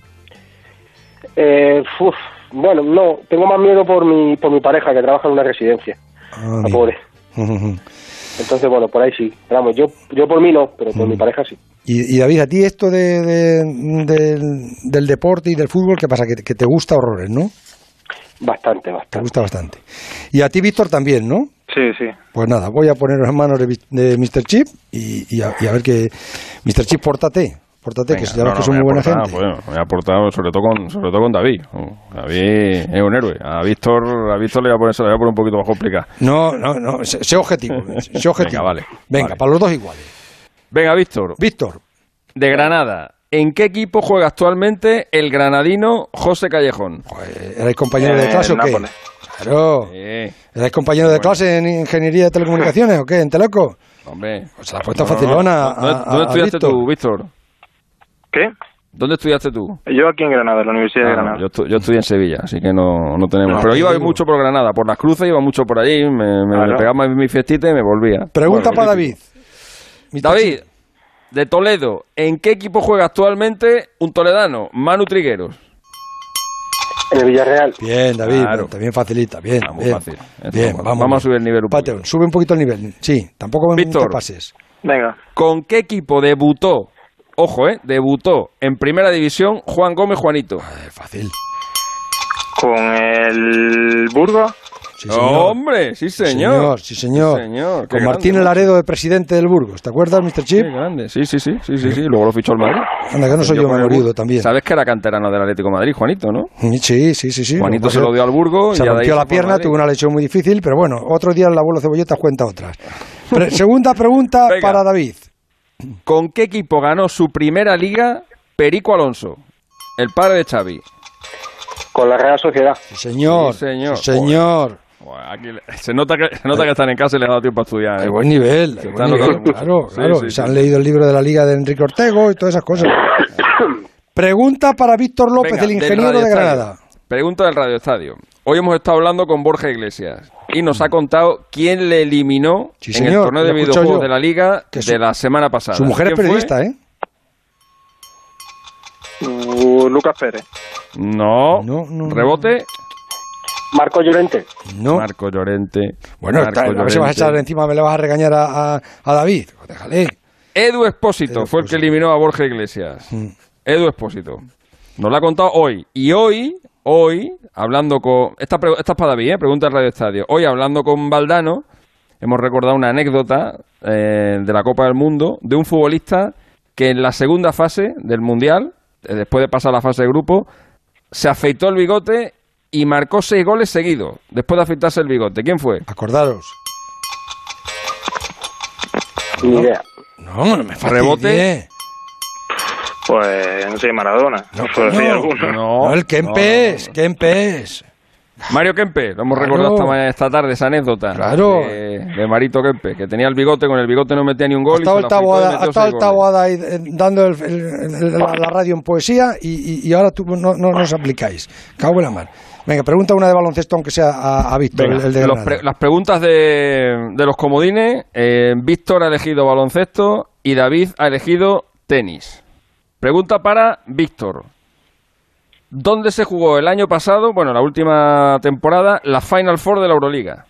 Eh, uf, bueno, no, tengo más miedo por mi, por mi pareja que trabaja en una residencia. Ah, La mira. pobre. Ujú. Entonces, bueno, por ahí sí. Pero vamos, yo, yo por mí no, pero por Mm. mi pareja sí. Y, y David, a ti esto de, de- del, del deporte y del fútbol, ¿qué pasa? Que, que te gusta horrores, ¿no? Bastante, Te bastante. gusta bastante. Y a ti, Víctor, también, ¿no? Sí, sí. Pues nada, voy a poneros en manos de, Vi- de mister Chip y, y, a, y a ver que... mister Chip, pórtate, pórtate, que Venga, ya ves no, que no, son me muy he buena aportado, gente. Bueno, me ha aportado sobre todo con, sobre todo con David. Oh, David es un héroe. A Víctor, a Víctor le voy a poner, se le voy a poner un poquito más complicado. No, no, no, sé, sé objetivo, sé objetivo. Venga, vale. Venga, vale. para los dos iguales. Venga, Víctor. Víctor, De Granada. ¿En qué equipo juega actualmente el granadino José Callejón? Joder, ¿erais compañeros de Eh, clase o qué? Nápoles. Claro. Eh, ¿Erais compañeros de Bueno. clase en ingeniería de telecomunicaciones o qué? ¿En Teleco? hombre. Pues se la ha puesto No, no, facilona ¿Dónde, a, a- dónde a estudiaste Víctor. tú, Víctor? ¿Qué? ¿Dónde estudiaste tú? Yo aquí en Granada, en la Universidad de Ah, Granada. yo, estu- yo estudié en Sevilla, así que no, no tenemos. No, Pero te iba digo. mucho por Granada, por las cruces, iba mucho por allí, me, me, Claro. me pegaba mi fiestita y me volvía. Pregunta Bueno, para lo David. típico. mister David, Chip. de Toledo, ¿en qué equipo juega actualmente un toledano? Manu Trigueros. En el Villarreal. Bien, David, Claro. también facilita, bien, Ah, muy bien. fácil. Esto Bien, vamos, vamos, vamos a subir el nivel un poco. Pateón, sube un poquito el nivel. Sí, tampoco me Víctor. te pases. Venga. ¿Con qué equipo debutó? Ojo, eh, debutó en Primera División Juan Gómez Juanito. Eh, fácil. Con el Burgos. Sí, señor. ¡Hombre! Sí, señor. Sí, señor. Sí, señor. Qué Con grande, Martín macho. Laredo de presidente del Burgos. ¿Te acuerdas, mister Chip? Qué grande. Sí, sí, sí, sí, sí, sí. Luego lo fichó el Madrid. Anda, que no soy yo con el memorido Burgos. también. Sabes que era canterano del Atlético de Madrid, Juanito, ¿no? Sí, sí, sí, sí. Juanito Lo que se pasa lo dio al Burgos Se y ya de ahí rompió se la fue al pierna, Madrid. tuvo una lesión muy difícil, pero bueno, otro día el abuelo Cebolletas cuenta otras. Pre- segunda pregunta Venga. para David. ¿Con qué equipo ganó su primera liga Perico Alonso? El padre de Xavi. Con la Real Sociedad. Sí, señor. Sí, señor. Sí, señor. Bueno, aquí le- se, nota que, se nota que están en casa y les ha dado tiempo a estudiar. Hay ¿eh? buen nivel, hay Se buen están nivel, notando claro, mucho. Sí, claro. sí, Se sí. han leído el libro de la Liga de Enrique Ortego y todas esas cosas. Pregunta para Víctor López, Venga, el del ingeniero Radio de Estadio. Granada. Pregunta del Radio Estadio. Hoy hemos estado hablando con Borja Iglesias y nos ha contado quién le eliminó Sí, en el señor, torneo de lo he escuchado videojuegos yo. de la Liga Que su- de la semana pasada. Su mujer es ¿Quién fue? periodista, ¿eh? Uh, Lucas Pérez. No. No, no, no. Rebote. Marco Llorente. No. Marco Llorente. Bueno, Marco está, a ver si vas a Llorente. echar encima, me le vas a regañar a, a, a David. Pues déjale. Edu Expósito Edu fue el que Expósito. eliminó a Borja Iglesias. Mm. Edu Expósito. Nos lo ha contado hoy. Y hoy, hoy, hablando con... Esta, pre- esta es para David, ¿eh? Pregunta del Radio Estadio. Hoy, hablando con Valdano, hemos recordado una anécdota eh, de la Copa del Mundo de un futbolista que en la segunda fase del Mundial, eh, después de pasar la fase de grupo, se afeitó el bigote y marcó seis goles seguidos, después de afeitarse el bigote. ¿Quién fue? Acordaros. Ni idea. No, no me fastidié. Rebote. Pues, no sé, Maradona. No, Por decir no, alguno. No, no, el Kempes, no, no. Kempes. Mario Kempe, lo hemos Claro. recordado esta, mañana, esta tarde, esa anécdota Claro. de, de Marito Kempe, que tenía el bigote, con el bigote no metía ni un Ha gol. estado y el se lo afeitó y Taboada, metió ha estado seis el goles. Taboada ahí eh, dando el- el- el- la, la radio en poesía y, y, y ahora tú no, no, no os aplicáis. Cago en la mar. Venga, pregunta una de baloncesto, aunque sea a, a Víctor, Venga, el, el de los Granada. pre- las preguntas de, de los comodines. eh, Víctor ha elegido baloncesto y David ha elegido tenis. Pregunta para Víctor. ¿Dónde se jugó el año pasado, bueno, la última temporada, la Final Four de la Euroliga?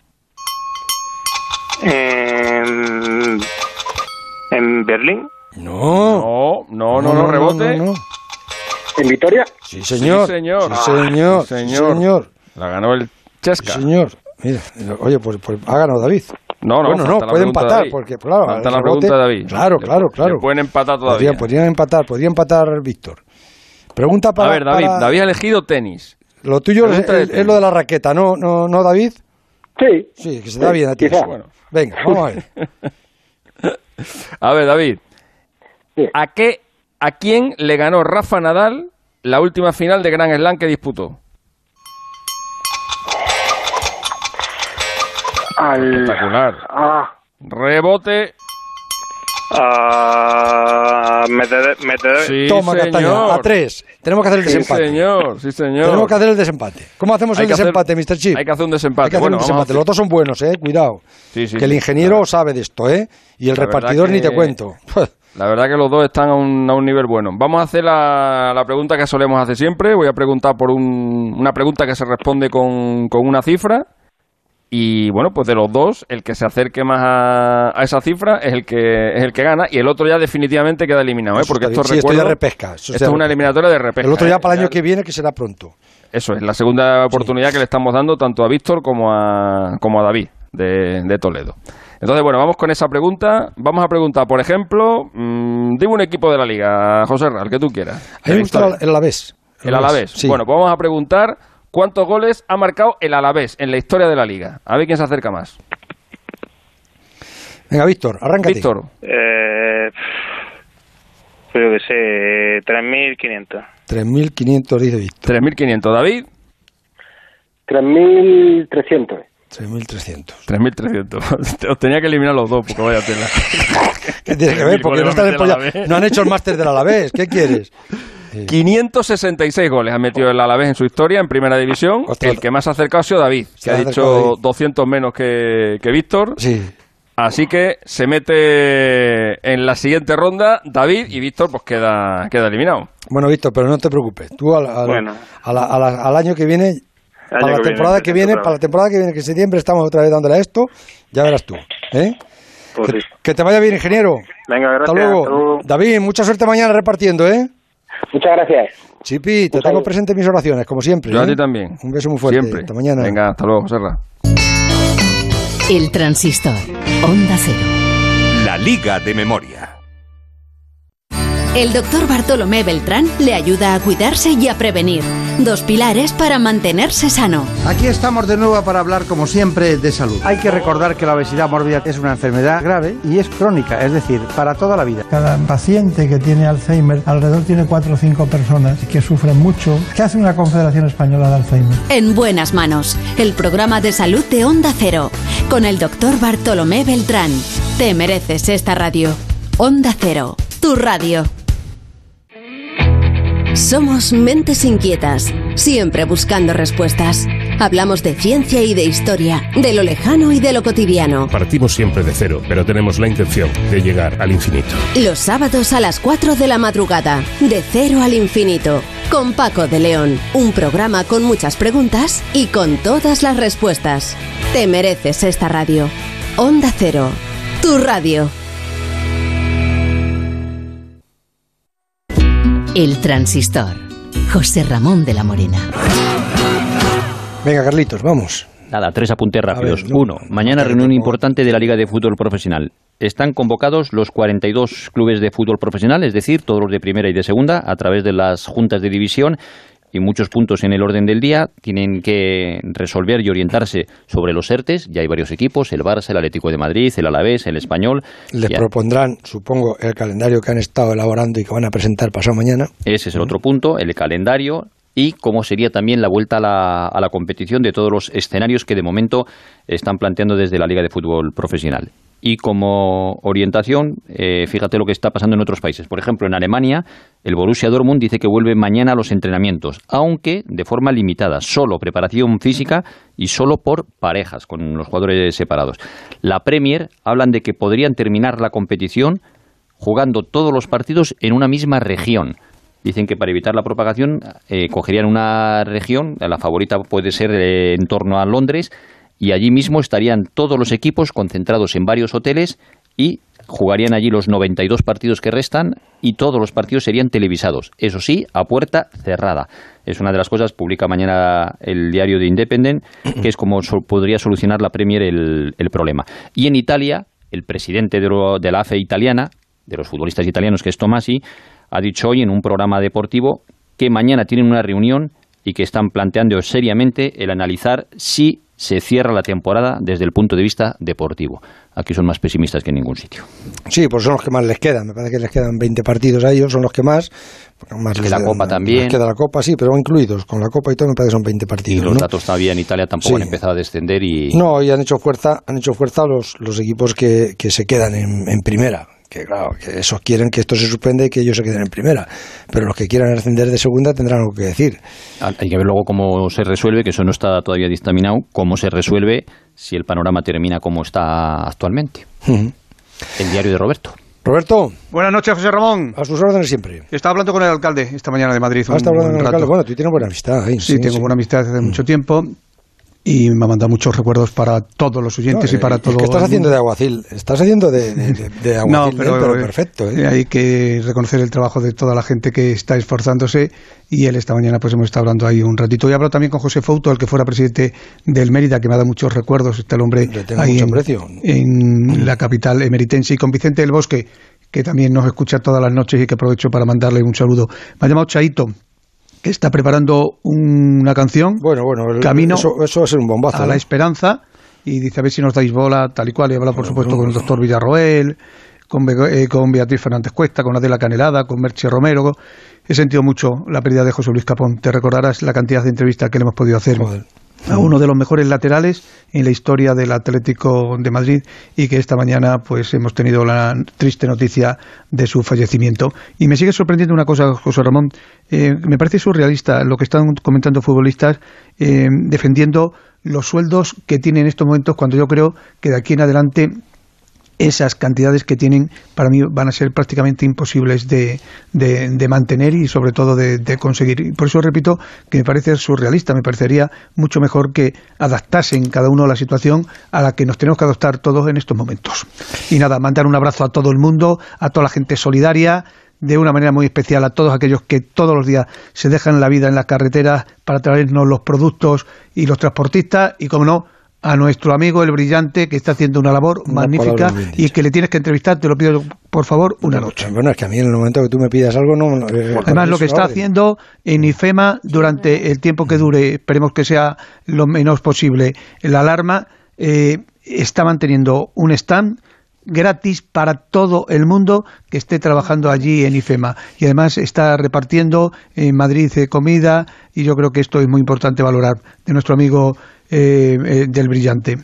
En, en Berlín. No. No, no, no, no, rebote. no, no. ¿En Vitoria? Sí, señor. Sí, señor. Sí, señor. Sí, Sí, señor. señor. La ganó el Chesca. Sí, señor. Mira, oye, pues, pues ha ganado David. No, no, bueno, no, falta la puede pregunta de empatar, David. porque, claro, Falta el la rebote- pregunta de David. Claro, Le- claro, claro. le pueden empatar todavía. Podrían, podrían empatar, podría empatar Víctor. Pregunta para... A ver, David, para- David ha elegido tenis. Lo tuyo es, Pregunta de es- es tenis. lo de la raqueta, ¿no, no, no David? Sí. Sí, que se da bien a ti. quizá. Bueno, venga, vamos a ver. A ver, David. ¿A qué, a quién le ganó Rafa Nadal la última final de Grand Slam que disputó? Al... Espectacular. Ah, Rebote. ah, Medvedev. Medvedev. Sí, Toma, señor. Castaña, a tres. Tenemos que hacer el Sí, desempate. señor. Sí, señor. Tenemos que hacer el desempate. ¿Cómo hacemos Hay el que hacer- desempate, mister Chip? Hay que hacer un desempate. Hay que hacer Bueno, un vamos a desempate. hacer- Los dos son buenos, eh, cuidado. Sí, sí, que el sí. ingeniero sabe de esto, ¿eh? Y el La verdad repartidor ni que- te cuento. La verdad que los dos están a un, a un nivel bueno. Vamos a hacer la, la pregunta que solemos hacer siempre. Voy a preguntar por un, una pregunta que se responde con, con una cifra. Y bueno, pues de los dos, el que se acerque más a, a esa cifra es el que es el que gana. Y el otro ya definitivamente queda eliminado, ¿eh? Eso Porque está esto bien. Sí, esto recuerdo- ya repesca, eso Esto ya es una repesca. eliminatoria de repesca. El otro ya ¿eh? para el año Ya- que viene, que será pronto. Eso es, la segunda oportunidad que le estamos dando tanto a Víctor como a, como a David de, de Toledo. Entonces, bueno, vamos con esa pregunta. Vamos a preguntar, por ejemplo, mmm, dime un equipo de la Liga, José Ra, el que tú quieras. A mí me gusta el Alavés. El Alavés. Sí. Bueno, pues vamos a preguntar cuántos goles ha marcado el Alavés en la historia de la Liga. A ver quién se acerca más. Venga, Víctor, arráncate. Víctor. Eh, creo que sé, tres mil quinientos. tres mil quinientos dice Víctor. tres mil quinientos. David. tres mil trescientos. tres mil trescientos. tres mil trescientos. Os tenía que eliminar los dos porque vaya tela. ¿Qué tiene que ver? Porque no, están empolla- no han hecho el máster del Alavés. ¿Qué quieres? quinientos sesenta y seis goles ha metido el Alavés en su historia en primera división. Ostras. El que más ha acercado ha sido David, Se que ha ha acercado dicho David. doscientos menos que, que Víctor. Sí. Así que se mete en la siguiente ronda David y Víctor pues queda, queda eliminado. Bueno, Víctor, pero no te preocupes. Tú al, al, Bueno. a la- a la- al año que viene, para la que viene, temporada que viene, otra para la vez. temporada que viene, que en septiembre estamos otra vez dándole a esto, ya verás tú. ¿eh? Pues que, sí. que te vaya bien, ingeniero. Venga, gracias. Hasta luego. hasta luego. David, mucha suerte mañana repartiendo, ¿eh? Muchas gracias. Chipi, te Un tengo saludo. presente en mis oraciones, como siempre. Yo a ¿eh? ti también. Un beso muy fuerte. Siempre. Hasta mañana. Venga, hasta luego, Serra. El transistor. Onda Cero. La Liga de Memoria. El doctor Bartolomé Beltrán le ayuda a cuidarse y a prevenir. Dos pilares para mantenerse sano. Aquí estamos de nuevo para hablar, como siempre, de salud. Hay que recordar que la obesidad mórbida es una enfermedad grave y es crónica, es decir, para toda la vida. Cada paciente que tiene Alzheimer, alrededor tiene cuatro o cinco personas que sufren mucho. ¿Qué hace una Confederación Española de Alzheimer? En buenas manos, el programa de salud de Onda Cero, con el doctor Bartolomé Beltrán. Te mereces esta radio. Onda Cero, tu radio. Somos mentes inquietas, siempre buscando respuestas. Hablamos de ciencia y de historia, de lo lejano y de lo cotidiano. Partimos siempre de cero, pero tenemos la intención de llegar al infinito. Los sábados a las cuatro de la madrugada, de cero al infinito, con Paco de León. Un programa con muchas preguntas y con todas las respuestas. Te mereces esta radio. Onda Cero, tu radio. El transistor. José Ramón de la Morena. Venga, Carlitos, vamos. Nada, tres apuntes rápidos. Ver, no, Uno, mañana no, reunión no, importante de la Liga de Fútbol Profesional. Están convocados los cuarenta y dos clubes de fútbol profesional, es decir, todos los de primera y de segunda, a través de las juntas de división, y muchos puntos en el orden del día. Tienen que resolver y orientarse sobre los ERTES. Ya hay varios equipos, el Barça, el Atlético de Madrid, el Alavés, el Español. Les ya propondrán, supongo, el calendario que han estado elaborando y que van a presentar pasado mañana. Ese es el otro punto, el calendario. Y cómo sería también la vuelta a la, a la competición de todos los escenarios que de momento están planteando desde la Liga de Fútbol Profesional. Y como orientación, eh, fíjate lo que está pasando en otros países. Por ejemplo, en Alemania, el Borussia Dortmund dice que vuelve mañana a los entrenamientos, aunque de forma limitada, solo preparación física y solo por parejas, con los jugadores separados. La Premier hablan de que podrían terminar la competición jugando todos los partidos en una misma región. Dicen que para evitar la propagación eh, cogerían una región, la favorita puede ser eh, en torno a Londres, y allí mismo estarían todos los equipos concentrados en varios hoteles y jugarían allí los noventa y dos partidos que restan y todos los partidos serían televisados, eso sí, a puerta cerrada. Es una de las cosas, publica mañana el diario The Independent, que es como so- podría solucionar la Premier el, el problema. Y en Italia, el presidente de, lo, de la A F E italiana, de los futbolistas italianos, que es Tomasi, ha dicho hoy en un programa deportivo que mañana tienen una reunión y que están planteando seriamente el analizar si se cierra la temporada desde el punto de vista deportivo. Aquí son más pesimistas que en ningún sitio. Sí, pues son los que más les quedan. Me parece que les quedan veinte partidos a ellos, son los que más. más les la quedan, Copa también. Les queda la Copa, sí, pero incluidos. Con la Copa y todo me parece que son veinte partidos. Y los ¿no? datos todavía en Italia tampoco sí. han empezado a descender. y No, y han hecho fuerza han hecho fuerza los, los equipos que, que se quedan en, en primera. Que claro, que esos quieren que esto se suspenda y que ellos se queden en primera, pero los que quieran ascender de segunda tendrán algo que decir. Hay que ver luego cómo se resuelve, que eso no está todavía dictaminado, cómo se resuelve si el panorama termina como está actualmente. Uh-huh. El diario de Roberto. Roberto. Buenas noches, José Ramón. A sus órdenes siempre. Estaba hablando con el alcalde esta mañana de Madrid. Ah, está hablando con el alcalde. Bueno, tú tienes buena amistad ahí. Sí, sí tengo sí. buena amistad desde uh-huh. mucho tiempo. Y me ha mandado muchos recuerdos para todos los oyentes no, y para todo. ¿Qué estás haciendo de alguacil? Estás haciendo de, de, de, de alguacil, no, pero, pero perfecto. ¿eh? Hay que reconocer el trabajo de toda la gente que está esforzándose y él esta mañana pues hemos estado hablando ahí un ratito. Y he hablado también con José Fouto, el que fuera presidente del Mérida, que me ha dado muchos recuerdos. Está el hombre ahí mucho en, precio. en la capital emeritense. Y con Vicente del Bosque, que también nos escucha todas las noches y que aprovecho para mandarle un saludo. Me ha llamado Chaito, que está preparando una canción, bueno, bueno, el, Camino eso, eso va a ser un bombazo, a ¿eh? la Esperanza, y dice a ver si nos dais bola, tal y cual. Y he hablado, por supuesto, con el doctor Villarroel, con, eh, con Beatriz Fernández Cuesta, con Adela Canelada, con Merche Romero. He sentido mucho la pérdida de José Luis Capón. Te recordarás la cantidad de entrevistas que le hemos podido hacer. Joder. A uno de los mejores laterales en la historia del Atlético de Madrid, y que esta mañana pues hemos tenido la triste noticia de su fallecimiento. Y me sigue sorprendiendo una cosa, José Ramón, eh, me parece surrealista lo que están comentando futbolistas eh, defendiendo los sueldos que tienen en estos momentos, cuando yo creo que de aquí en adelante esas cantidades que tienen para mí van a ser prácticamente imposibles de, de, de mantener y sobre todo de, de conseguir. Y por eso repito que me parece surrealista, me parecería mucho mejor que adaptasen cada uno a la situación a la que nos tenemos que adaptar todos en estos momentos. Y nada, mandar un abrazo a todo el mundo, a toda la gente solidaria, de una manera muy especial a todos aquellos que todos los días se dejan la vida en las carreteras para traernos los productos y los transportistas, y como no, a nuestro amigo El Brillante, que está haciendo una labor una magnífica y que le tienes que entrevistar, te lo pido por favor una noche. Bueno, es que a mí en el momento que tú me pidas algo no... Eh, Además lo que está haciendo en IFEMA durante el tiempo que dure, esperemos que sea lo menos posible, la alarma, eh, está manteniendo un stand gratis para todo el mundo que esté trabajando allí en IFEMA, y además está repartiendo en Madrid eh, comida, y yo creo que esto es muy importante valorar de nuestro amigo eh, eh, del Brillante.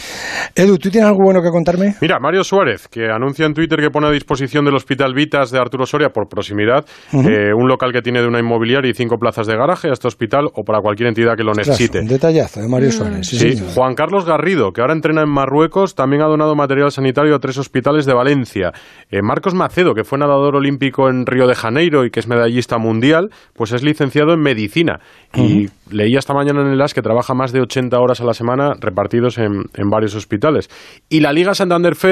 Edu, ¿tú tienes algo bueno que contarme? Mira, Mario Suárez, que anuncia en Twitter que pone a disposición del Hospital Vitas de Arturo Soria, por proximidad, uh-huh. eh, un local que tiene de una inmobiliaria y cinco plazas de garaje a este hospital o para cualquier entidad que lo necesite. Claro, un detallazo de Mario Suárez. Sí, sí, sí. Juan Carlos Garrido, que ahora entrena en Marruecos, también ha donado material sanitario a tres hospitales de Valencia. Eh, Marcos Macedo, que fue nadador olímpico en Río de Janeiro y que es medallista mundial, pues es licenciado en medicina. Uh-huh. Y leía esta mañana en el A S que trabaja más de ochenta horas a la semana repartidos en, en varios hospitales. Y la Liga Santander Fest,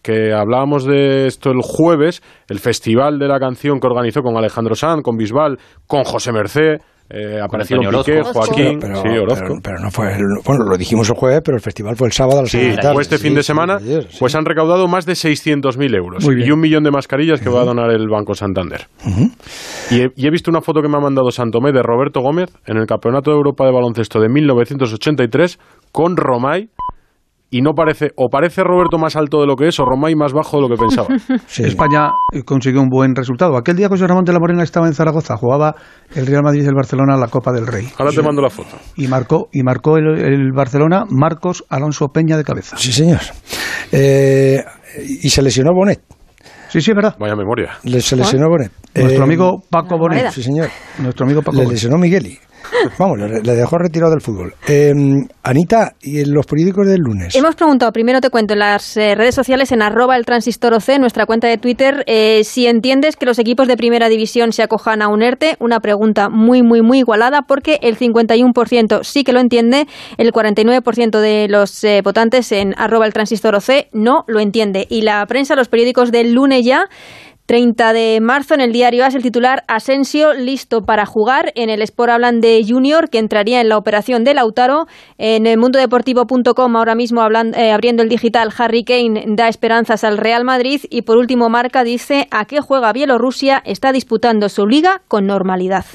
que hablábamos de esto el jueves, el festival de la canción que organizó con Alejandro Sanz, con Bisbal, con José Mercé. Eh, aparecieron Piqué, Joaquín, pero, sí, Orozco. Pero, pero no fue el, bueno, lo dijimos el jueves, pero el festival fue el sábado a las sí, seis de la tarde. Fue este fin sí, de semana, sí, ayer, sí. Pues han recaudado más de seiscientos mil euros y un millón de mascarillas que uh-huh. va a donar el Banco Santander. Uh-huh. Y, he, y he visto una foto que me ha mandado Santomé de Roberto Gómez en el Campeonato de Europa de Baloncesto de mil novecientos ochenta y tres con Romay. Y no parece, o parece Roberto más alto de lo que es, o Romay más bajo de lo que pensaba. Sí. España consiguió un buen resultado. Aquel día José Ramón de la Morena estaba en Zaragoza, jugaba el Real Madrid y el Barcelona la Copa del Rey. Ahora te mando la foto. Y marcó, y marcó el, el Barcelona Marcos Alonso Peña de cabeza. Sí, señor. Eh, y se lesionó Bonet. Sí, sí, es verdad. Vaya memoria. Le, se lesionó Bonet. Nuestro eh, amigo Paco Bonet. Sí, señor. Nuestro amigo Paco Le Bonet. lesionó Migueli. Vamos, le, le dejó retirado del fútbol. Eh, Anita, ¿y en los periódicos del lunes? Hemos preguntado, primero te cuento, en las eh, redes sociales, en arroba el transistor O C, nuestra cuenta de Twitter, eh, si entiendes que los equipos de primera división se acojan a un ERTE, una pregunta muy, muy, muy igualada, porque el cincuenta y uno por ciento sí que lo entiende, el cuarenta y nueve por ciento de los eh, votantes en arroba el transistor O C no lo entiende. Y la prensa, los periódicos del lunes ya, treinta de marzo, en el diario AS, el titular: Asensio listo para jugar. En el Sport hablan de Junior, que entraría en la operación de Lautaro. En el mundo deportivo punto com, ahora mismo hablan, eh, abriendo el digital, Harry Kane da esperanzas al Real Madrid. Y por último, Marca dice: ¿a qué juega Bielorrusia? Está disputando su liga con normalidad.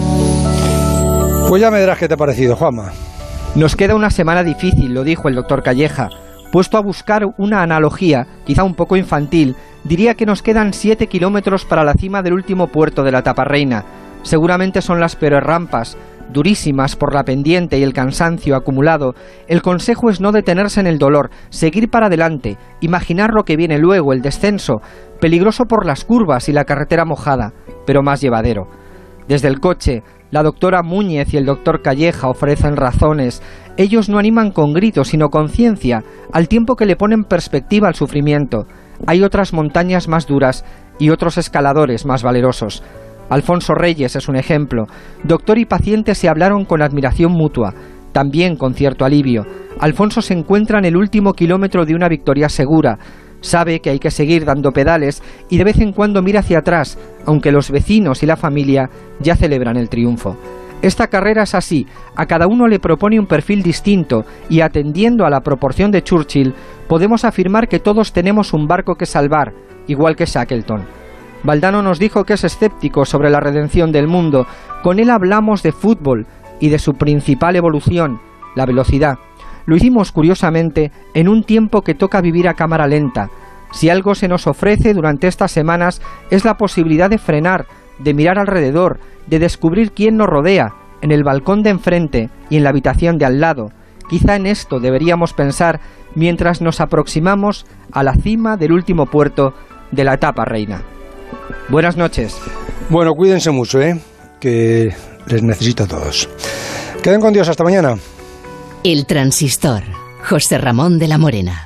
Pues ya me dirás qué te ha parecido, Juanma. Nos queda una semana difícil, lo dijo el doctor Calleja. Puesto a buscar una analogía, quizá un poco infantil, diría que nos quedan siete kilómetros para la cima del último puerto de la Taparreina. Seguramente son las peores rampas, durísimas por la pendiente y el cansancio acumulado. El consejo es no detenerse en el dolor, seguir para adelante, imaginar lo que viene luego, el descenso, peligroso por las curvas y la carretera mojada, pero más llevadero. Desde el coche, la doctora Múñez y el doctor Calleja ofrecen razones. Ellos no animan con gritos, sino con ciencia, al tiempo que le ponen perspectiva al sufrimiento. Hay otras montañas más duras y otros escaladores más valerosos. Alfonso Reyes es un ejemplo. Doctor y paciente se hablaron con admiración mutua, también con cierto alivio. Alfonso se encuentra en el último kilómetro de una victoria segura. Sabe que hay que seguir dando pedales y de vez en cuando mira hacia atrás, aunque los vecinos y la familia ya celebran el triunfo. Esta carrera es así, a cada uno le propone un perfil distinto y, atendiendo a la proporción de Churchill, podemos afirmar que todos tenemos un barco que salvar, igual que Shackleton. Valdano nos dijo que es escéptico sobre la redención del mundo. Con él hablamos de fútbol y de su principal evolución, la velocidad. Lo hicimos, curiosamente, en un tiempo que toca vivir a cámara lenta. Si algo se nos ofrece durante estas semanas es la posibilidad de frenar, de mirar alrededor, de descubrir quién nos rodea, en el balcón de enfrente y en la habitación de al lado. Quizá en esto deberíamos pensar mientras nos aproximamos a la cima del último puerto de la etapa reina. Buenas noches. Bueno, cuídense mucho, ¿eh? Que les necesito a todos. Queden con Dios, hasta mañana. El Transistor, José Ramón de la Morena.